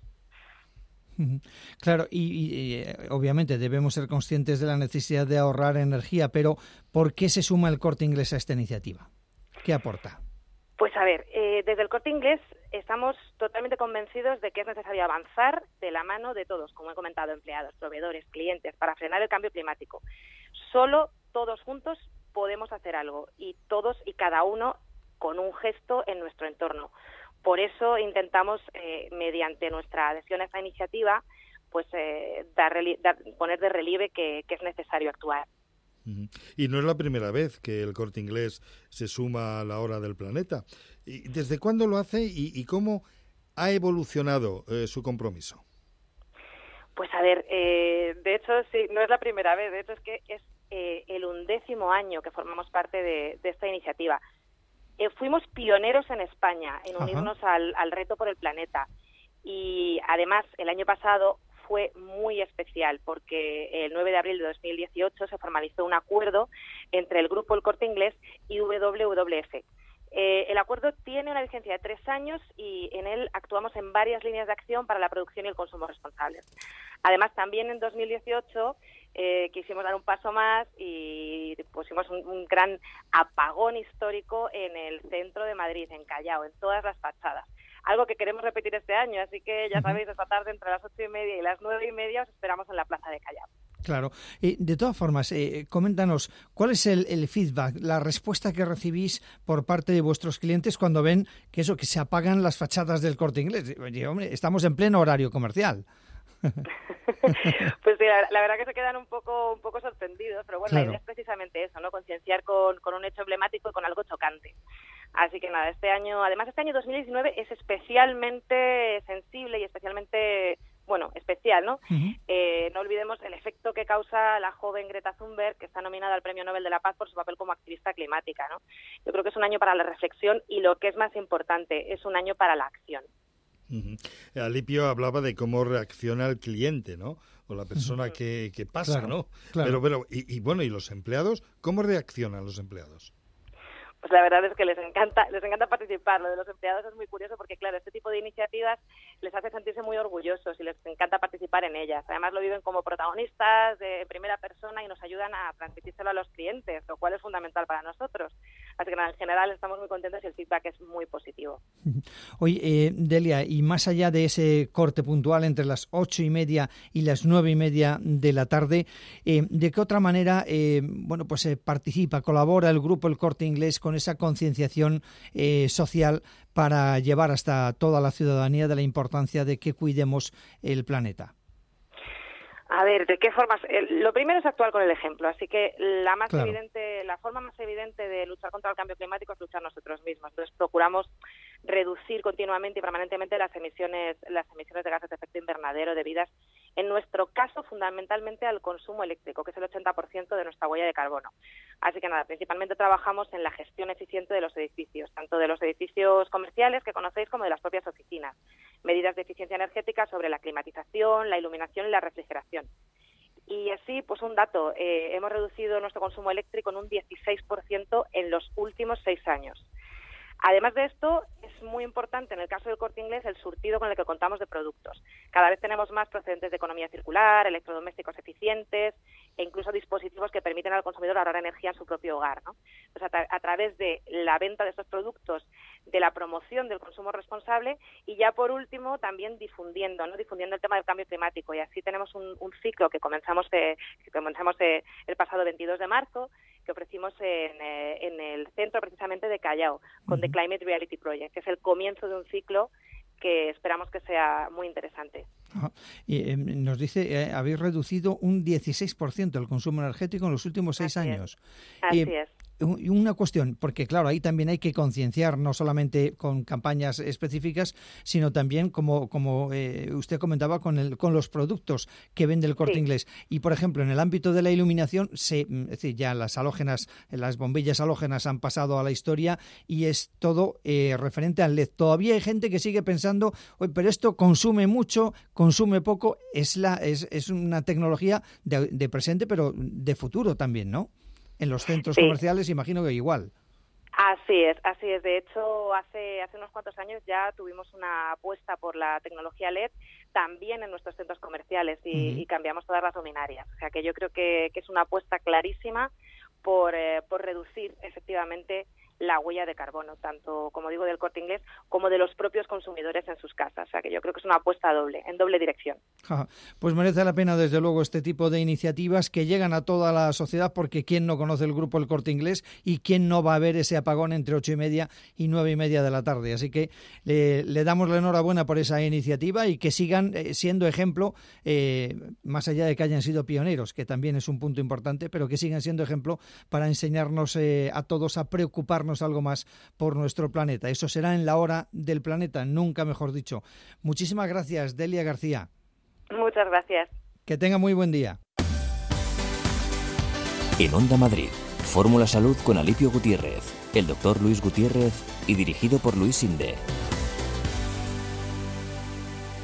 Claro, y, y obviamente debemos ser conscientes de la necesidad de ahorrar energía, pero ¿por qué se suma el Corte Inglés a esta iniciativa? ¿Qué aporta? Pues a ver, eh, desde el Corte Inglés estamos totalmente convencidos de que es necesario avanzar de la mano de todos, como he comentado, empleados, proveedores, clientes, para frenar el cambio climático. Solo todos juntos podemos hacer algo, y todos y cada uno con un gesto en nuestro entorno. Por eso intentamos, eh, mediante nuestra adhesión a esta iniciativa, pues eh, dar, dar, poner de relieve que, que es necesario actuar. Y no es la primera vez que el Corte Inglés se suma a la Hora del Planeta. ¿Desde cuándo lo hace y, y cómo ha evolucionado eh, su compromiso? Pues a ver, eh, de hecho sí, no es la primera vez, de hecho es que es eh, el undécimo año que formamos parte de, de esta iniciativa. Eh, fuimos pioneros en España en unirnos al, al reto por el planeta. Y además, el año pasado fue muy especial porque el nueve de abril de dos mil dieciocho se formalizó un acuerdo entre el grupo El Corte Inglés y W W F. Eh, el acuerdo tiene una vigencia de tres años y en él actuamos en varias líneas de acción para la producción y el consumo responsables. Además, también en dos mil dieciocho eh, quisimos dar un paso más y pusimos un, un gran apagón histórico en el centro de Madrid, en Callao, en todas las fachadas. Algo que queremos repetir este año, así que ya sabéis, esta tarde entre las ocho y media y las nueve y media os esperamos en la plaza de Callao. Claro. Eh, de todas formas, eh, coméntanos, ¿cuál es el, el feedback, la respuesta que recibís por parte de vuestros clientes cuando ven que eso, que se apagan las fachadas del Corte Inglés? Oye, hombre, estamos en pleno horario comercial. Pues sí, la, la verdad que se quedan un poco un poco sorprendidos, pero bueno, claro, la idea es precisamente eso, ¿no? Concienciar con, con un hecho emblemático y con algo chocante. Así que nada, este año, además este año dos mil diecinueve es especialmente sensible y especialmente, bueno, especial, ¿no? Uh-huh. Eh, no olvidemos el efecto que causa la joven Greta Thunberg, que está nominada al Premio Nobel de la Paz por su papel como activista climática, ¿no? Yo creo que es un año para la reflexión y, lo que es más importante, es un año para la acción. Uh-huh. Alipio hablaba de cómo reacciona el cliente, ¿no? O la persona uh-huh. que, que pasa, claro, ¿no? Claro. Pero, pero y, y bueno, ¿y los empleados? ¿Cómo reaccionan los empleados? Pues la verdad es que les encanta les encanta participar. Lo de los empleados es muy curioso porque, claro, este tipo de iniciativas les hace sentirse muy orgullosos y les encanta participar en ellas. Además, lo viven como protagonistas de primera persona y nos ayudan a transmitírselo a los clientes, lo cual es fundamental para nosotros. Así que, nada, en general estamos muy contentos y el feedback es muy positivo. Oye, eh, Delia, y más allá de ese corte puntual entre las ocho y media y las nueve y media de la tarde, eh, ¿de qué otra manera eh, bueno, pues eh, participa, colabora el grupo El Corte Inglés con esa concienciación eh, social para llevar hasta toda la ciudadanía de la importancia de que cuidemos el planeta? A ver, ¿de qué formas? Lo primero es actuar con el ejemplo, así que la más claro. evidente, la forma más evidente de luchar contra el cambio climático es luchar nosotros mismos. Entonces procuramos reducir continuamente y permanentemente las emisiones, las emisiones de gases de efecto invernadero debidas, en nuestro caso, fundamentalmente al consumo eléctrico, que es el ochenta por ciento de nuestra huella de carbono. Así que nada, principalmente trabajamos en la gestión eficiente de los edificios, tanto de los edificios comerciales que conocéis como de las propias oficinas. Medidas de eficiencia energética sobre la climatización, la iluminación y la refrigeración. Y así, pues un dato, eh, hemos reducido nuestro consumo eléctrico en un dieciséis por ciento en los últimos seis años. Además de esto, es muy importante en el caso del Corte Inglés el surtido con el que contamos de productos. Cada vez tenemos más procedentes de economía circular, electrodomésticos eficientes e incluso dispositivos que permiten al consumidor ahorrar energía en su propio hogar, ¿no? Pues a, tra- a través de la venta de estos productos, de la promoción del consumo responsable y ya por último también difundiendo, ¿no? Difundiendo el tema del cambio climático. Y así tenemos un, un ciclo que comenzamos, eh, que comenzamos eh, el pasado veintidós de marzo, que ofrecimos en, eh, en el centro precisamente de Callao, con uh-huh. The Climate Reality Project, que es el comienzo de un ciclo que esperamos que sea muy interesante. Ajá. Y, eh, nos dice, eh, habéis reducido un dieciséis por ciento el consumo energético en los últimos seis Así años. Es. Así eh, es. Una cuestión, porque claro, ahí también hay que concienciar, no solamente con campañas específicas, sino también, como como eh, usted comentaba, con el con los productos que vende el Corte sí. Inglés. Y, por ejemplo, en el ámbito de la iluminación, se, es decir, ya las halógenas, las bombillas halógenas han pasado a la historia y es todo eh, referente al L E D. Todavía hay gente que sigue pensando, oye, pero esto consume mucho, consume poco. Es, la, es, es una tecnología de, de presente, pero de futuro también, ¿no? En los centros sí. comerciales imagino que igual. Así es, así es. De hecho, hace hace unos cuantos años ya tuvimos una apuesta por la tecnología L E D también en nuestros centros comerciales y, uh-huh. y cambiamos todas las luminarias. O sea que yo creo que, que es una apuesta clarísima por, eh, por reducir efectivamente la huella de carbono, tanto, como digo, del Corte Inglés como de los propios consumidores en sus casas. O sea que yo creo que es una apuesta doble, en doble dirección. Ja, pues merece la pena, desde luego, este tipo de iniciativas que llegan a toda la sociedad, porque ¿quién no conoce el grupo El Corte Inglés y quién no va a ver ese apagón entre ocho y media y nueve y media de la tarde? Así que le, le damos la enhorabuena por esa iniciativa y que sigan eh, siendo ejemplo, eh, más allá de que hayan sido pioneros, que también es un punto importante, pero que sigan siendo ejemplo para enseñarnos eh, a todos a preocuparnos algo más por nuestro planeta. Eso será en la hora del planeta, nunca mejor dicho. Muchísimas gracias, Delia García. Muchas gracias. Que tenga muy buen día. En Onda Madrid, Fórmula Salud con Alipio Gutiérrez, el doctor Luis Gutiérrez y dirigido por Luis Sinde.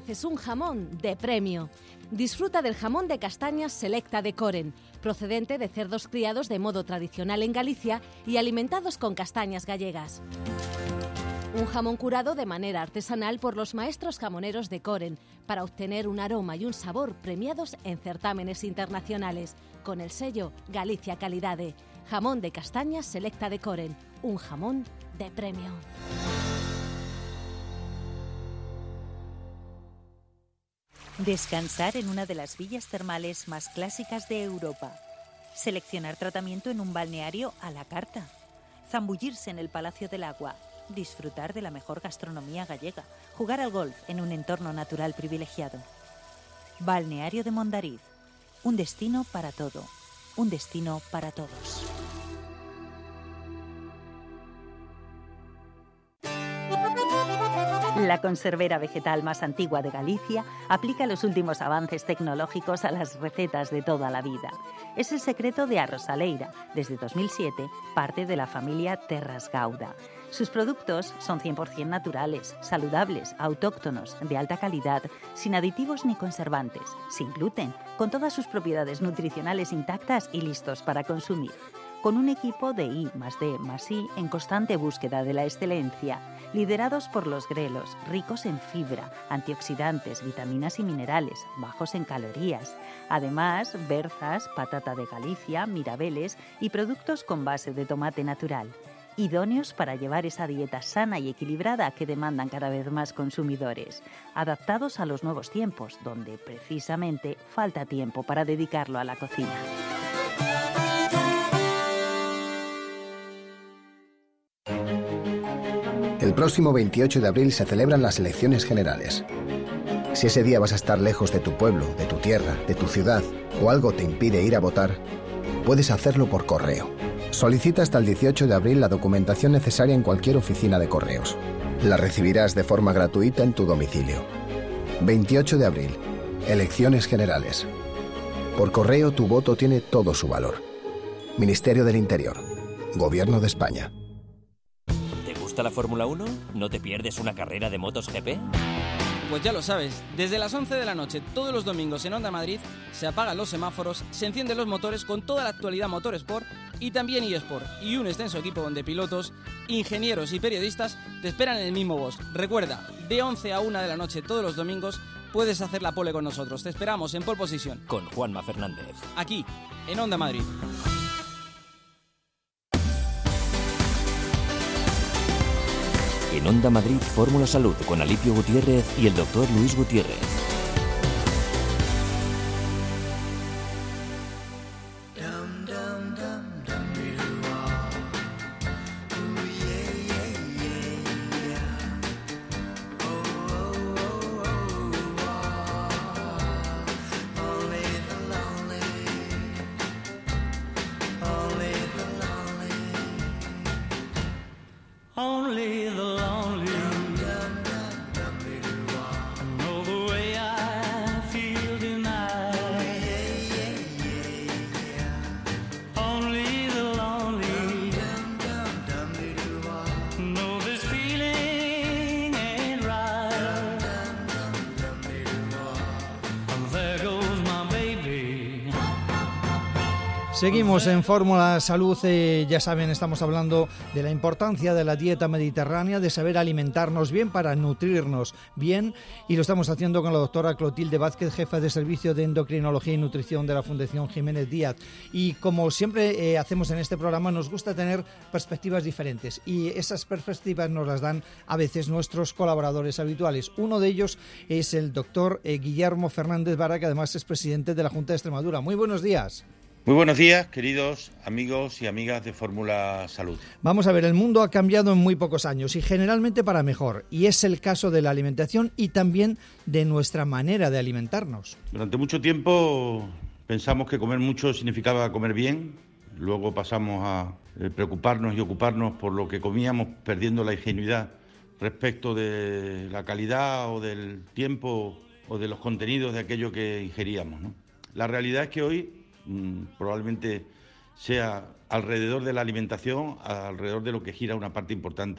mereces un jamón de premio. Disfruta del jamón de castañas Selecta de Coren, procedente de cerdos criados de modo tradicional en Galicia y alimentados con castañas gallegas. Un jamón curado de manera artesanal por los maestros jamoneros de Coren, para obtener un aroma y un sabor premiados en certámenes internacionales, con el sello Galicia Calidade. Jamón de castañas Selecta de Coren, un jamón de premio. Descansar en una de las villas termales más clásicas de Europa. Seleccionar tratamiento en un balneario a la carta. Zambullirse en el Palacio del Agua. Disfrutar de la mejor gastronomía gallega. Jugar al golf en un entorno natural privilegiado. Balneario de Mondariz. Un destino para todo. Un destino para todos. La conservera vegetal más antigua de Galicia aplica los últimos avances tecnológicos a las recetas de toda la vida. Es el secreto de Arrosaleira, desde dos mil siete, parte de la familia Terras Gauda. Sus productos son cien por ciento naturales, saludables, autóctonos, de alta calidad, sin aditivos ni conservantes, sin gluten, con todas sus propiedades nutricionales intactas y listos para consumir. Con un equipo de I más D más I en constante búsqueda de la excelencia, liderados por los grelos, ricos en fibra, antioxidantes, vitaminas y minerales, bajos en calorías. Además, berzas, patata de Galicia, mirabeles y productos con base de tomate natural. Idóneos para llevar esa dieta sana y equilibrada que demandan cada vez más consumidores. Adaptados a los nuevos tiempos, donde precisamente falta tiempo para dedicarlo a la cocina. El próximo veintiocho de abril se celebran las elecciones generales. Si ese día vas a estar lejos de tu pueblo, de tu tierra, de tu ciudad, o algo te impide ir a votar, puedes hacerlo por correo. Solicita hasta el dieciocho de abril la documentación necesaria en cualquier oficina de correos. La recibirás de forma gratuita en tu domicilio. veintiocho de abril. Elecciones generales. Por correo tu voto tiene todo su valor. Ministerio del Interior. Gobierno de España. ¿La Fórmula uno? ¿No te pierdes una carrera de motos G P? Pues ya lo sabes, desde las once de la noche todos los domingos en Onda Madrid se apagan los semáforos, se encienden los motores con toda la actualidad Motorsport y también eSport, y un extenso equipo de pilotos, ingenieros y periodistas te esperan en el mismo box. Recuerda, de once a una de la noche todos los domingos puedes hacer la pole con nosotros. Te esperamos en Pole Position con Juanma Fernández, aquí en Onda Madrid. En Onda Madrid, Fórmula Salud con Alipio Gutiérrez y el doctor Luis Gutiérrez. Seguimos en Fórmula Salud, eh, ya saben, estamos hablando de la importancia de la dieta mediterránea, de saber alimentarnos bien para nutrirnos bien, y lo estamos haciendo con la doctora Clotilde Vázquez, jefa de Servicio de Endocrinología y Nutrición de la Fundación Jiménez Díaz. Y como siempre eh, hacemos en este programa, nos gusta tener perspectivas diferentes, y esas perspectivas nos las dan a veces nuestros colaboradores habituales. Uno de ellos es el doctor eh, Guillermo Fernández Vara, que además es presidente de la Junta de Extremadura. Muy buenos días. Muy buenos días, queridos amigos y amigas de Fórmula Salud. Vamos a ver, el mundo ha cambiado en muy pocos años y generalmente para mejor, y es el caso de la alimentación y también de nuestra manera de alimentarnos. Durante mucho tiempo pensamos que comer mucho significaba comer bien, luego pasamos a preocuparnos y ocuparnos por lo que comíamos, perdiendo la ingenuidad respecto de la calidad o del tiempo o de los contenidos de aquello que ingeríamos, ¿no? La realidad es que hoy probablemente sea alrededor de la alimentación, alrededor de lo que gira una parte importante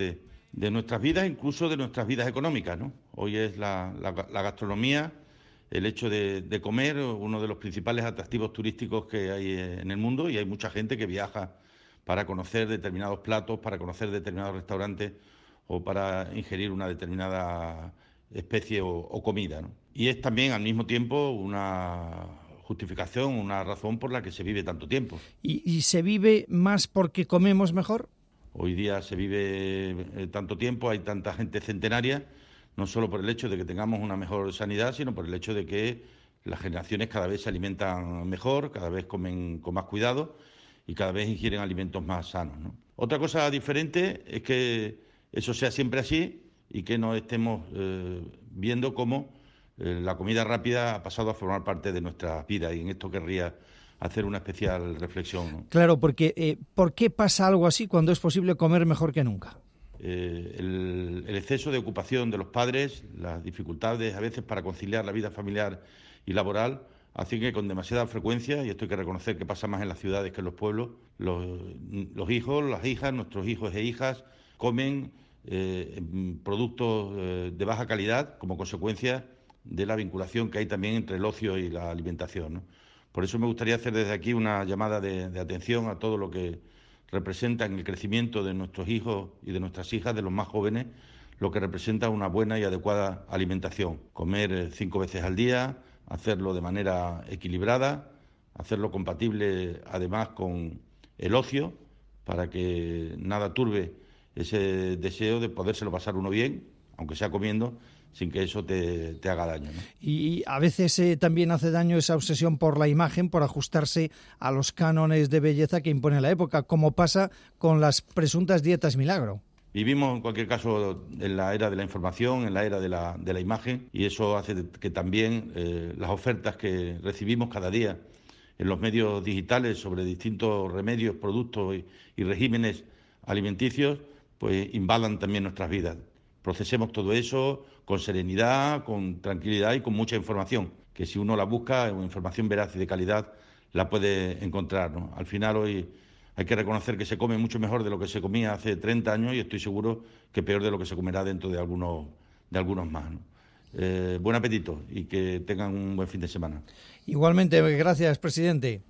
de nuestras vidas, incluso de nuestras vidas económicas, ¿no? Hoy es la, la, la gastronomía, el hecho de, de comer, uno de los principales atractivos turísticos que hay en el mundo, y hay mucha gente que viaja para conocer determinados platos, para conocer determinados restaurantes o para ingerir una determinada especie o, o comida, ¿no? Y es también al mismo tiempo una justificación, una razón por la que se vive tanto tiempo. ¿Y, y se vive más porque comemos mejor? Hoy día se vive eh, tanto tiempo, hay tanta gente centenaria, no solo por el hecho de que tengamos una mejor sanidad, sino por el hecho de que las generaciones cada vez se alimentan mejor, cada vez comen con más cuidado y cada vez ingieren alimentos más sanos, ¿no? Otra cosa diferente es que eso sea siempre así y que no estemos eh, viendo cómo eh, la comida rápida ha pasado a formar parte de nuestra vida, y en esto querría hacer una especial reflexión, ¿no? Claro, porque eh, ¿por qué pasa algo así cuando es posible comer mejor que nunca? Eh, el, el exceso de ocupación de los padres, las dificultades a veces para conciliar la vida familiar y laboral, hacen que con demasiada frecuencia, y esto hay que reconocer que pasa más en las ciudades que en los pueblos, los, los hijos, las hijas, nuestros hijos e hijas comen eh, productos eh, de baja calidad como consecuencia de la vinculación que hay también entre el ocio y la alimentación, ¿no? Por eso me gustaría hacer desde aquí una llamada de, de atención a todo lo que representa en el crecimiento de nuestros hijos y de nuestras hijas, de los más jóvenes, lo que representa una buena y adecuada alimentación. Comer cinco veces al día, hacerlo de manera equilibrada, hacerlo compatible además con el ocio, para que nada turbe ese deseo de podérselo pasar uno bien, aunque sea comiendo, sin que eso te, te haga daño, ¿no? Y a veces eh, también hace daño esa obsesión por la imagen, por ajustarse a los cánones de belleza que impone la época, como pasa con las presuntas dietas milagro. Vivimos, en cualquier caso, en la era de la información, en la era de la, de la imagen, y eso hace que también eh, las ofertas que recibimos cada día en los medios digitales sobre distintos remedios, productos y, y regímenes alimenticios, pues invadan también nuestras vidas. Procesemos todo eso con serenidad, con tranquilidad y con mucha información, que si uno la busca, una información veraz y de calidad, la puede encontrar, ¿no? Al final hoy hay que reconocer que se come mucho mejor de lo que se comía hace treinta años, y estoy seguro que peor de lo que se comerá dentro de algunos, de algunos más, ¿no? Eh, buen apetito y que tengan un buen fin de semana. Igualmente, gracias, presidente.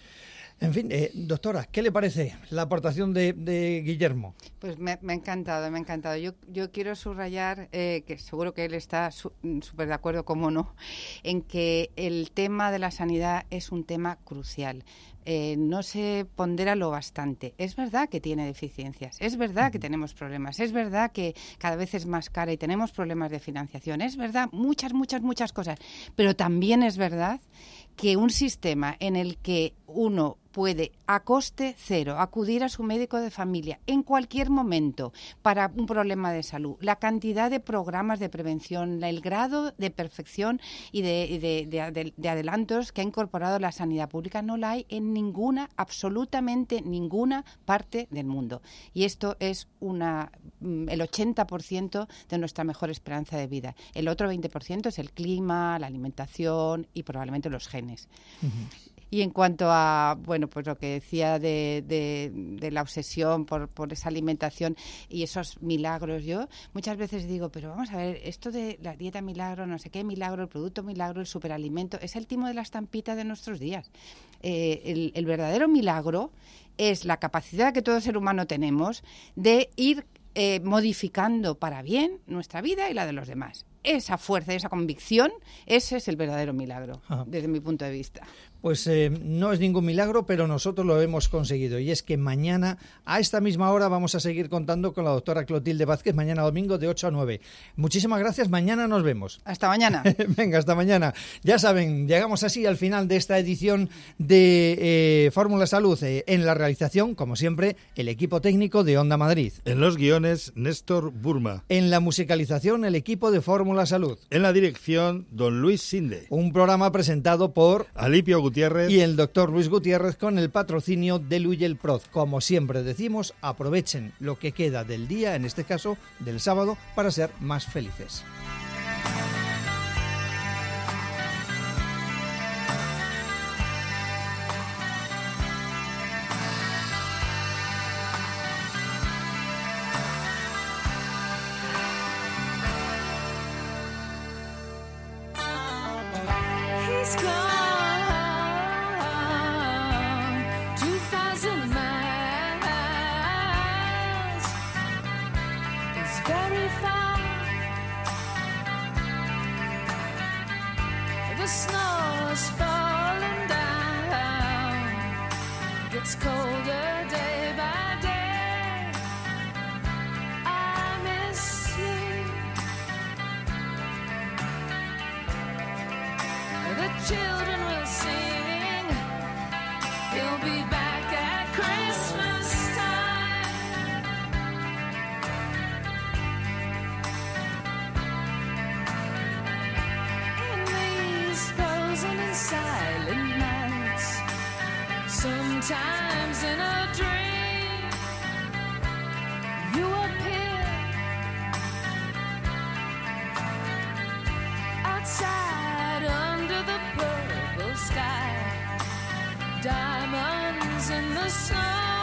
En fin, eh, doctora, ¿qué le parece la aportación de, de Guillermo? Pues me, me ha encantado, me ha encantado. Yo, yo quiero subrayar, eh, que seguro que él está súper de acuerdo, como no, en que el tema de la sanidad es un tema crucial. Eh, no se pondera lo bastante. Es verdad que tiene deficiencias, es verdad que tenemos problemas, es verdad que cada vez es más cara y tenemos problemas de financiación, es verdad, muchas, muchas, muchas cosas, pero también es verdad que un sistema en el que uno puede a coste cero acudir a su médico de familia en cualquier momento para un problema de salud, la cantidad de programas de prevención, el grado de perfección y de, de, de, de adelantos que ha incorporado la sanidad pública no la hay en ninguna, absolutamente ninguna parte del mundo. Y esto es una, el ochenta por ciento de nuestra mejor esperanza de vida. El otro veinte por ciento es el clima, la alimentación y probablemente los genes. Uh-huh. Y en cuanto a, bueno, pues lo que decía de, de, de la obsesión por, por esa alimentación y esos milagros, yo muchas veces digo, pero vamos a ver, esto de la dieta milagro, no sé qué milagro, el producto milagro, el superalimento, es el timo de la estampita de nuestros días. Eh, el, el verdadero milagro es la capacidad que todo ser humano tenemos de ir eh, modificando para bien nuestra vida y la de los demás. Esa fuerza, esa convicción, ese es el verdadero milagro, Ajá. desde mi punto de vista. Pues eh, no es ningún milagro, pero nosotros lo hemos conseguido. Y es que mañana, a esta misma hora, vamos a seguir contando con la doctora Clotilde Vázquez, mañana domingo de ocho a nueve. Muchísimas gracias, mañana nos vemos. Hasta mañana. Venga, hasta mañana. Ya saben, llegamos así al final de esta edición de eh, Fórmula Salud. Eh, en la realización, como siempre, el equipo técnico de Onda Madrid. En los guiones, Néstor Burma. En la musicalización, el equipo de Fórmula Salud. En la dirección, don Luis Sinde. Un programa presentado por Alipio Gutiérrez y el doctor Luis Gutiérrez, con el patrocinio de Luyel Proz. Como siempre decimos, aprovechen lo que queda del día, en este caso del sábado, para ser más felices. it's gone. Two thousand miles is very far. The snow is falling down. It's colder day by day. I miss you. The children will sing. He'll be back at Christmas time. In these frozen and silent nights, sometimes in a dream, you appear outside under the purple sky, diamonds in the snow.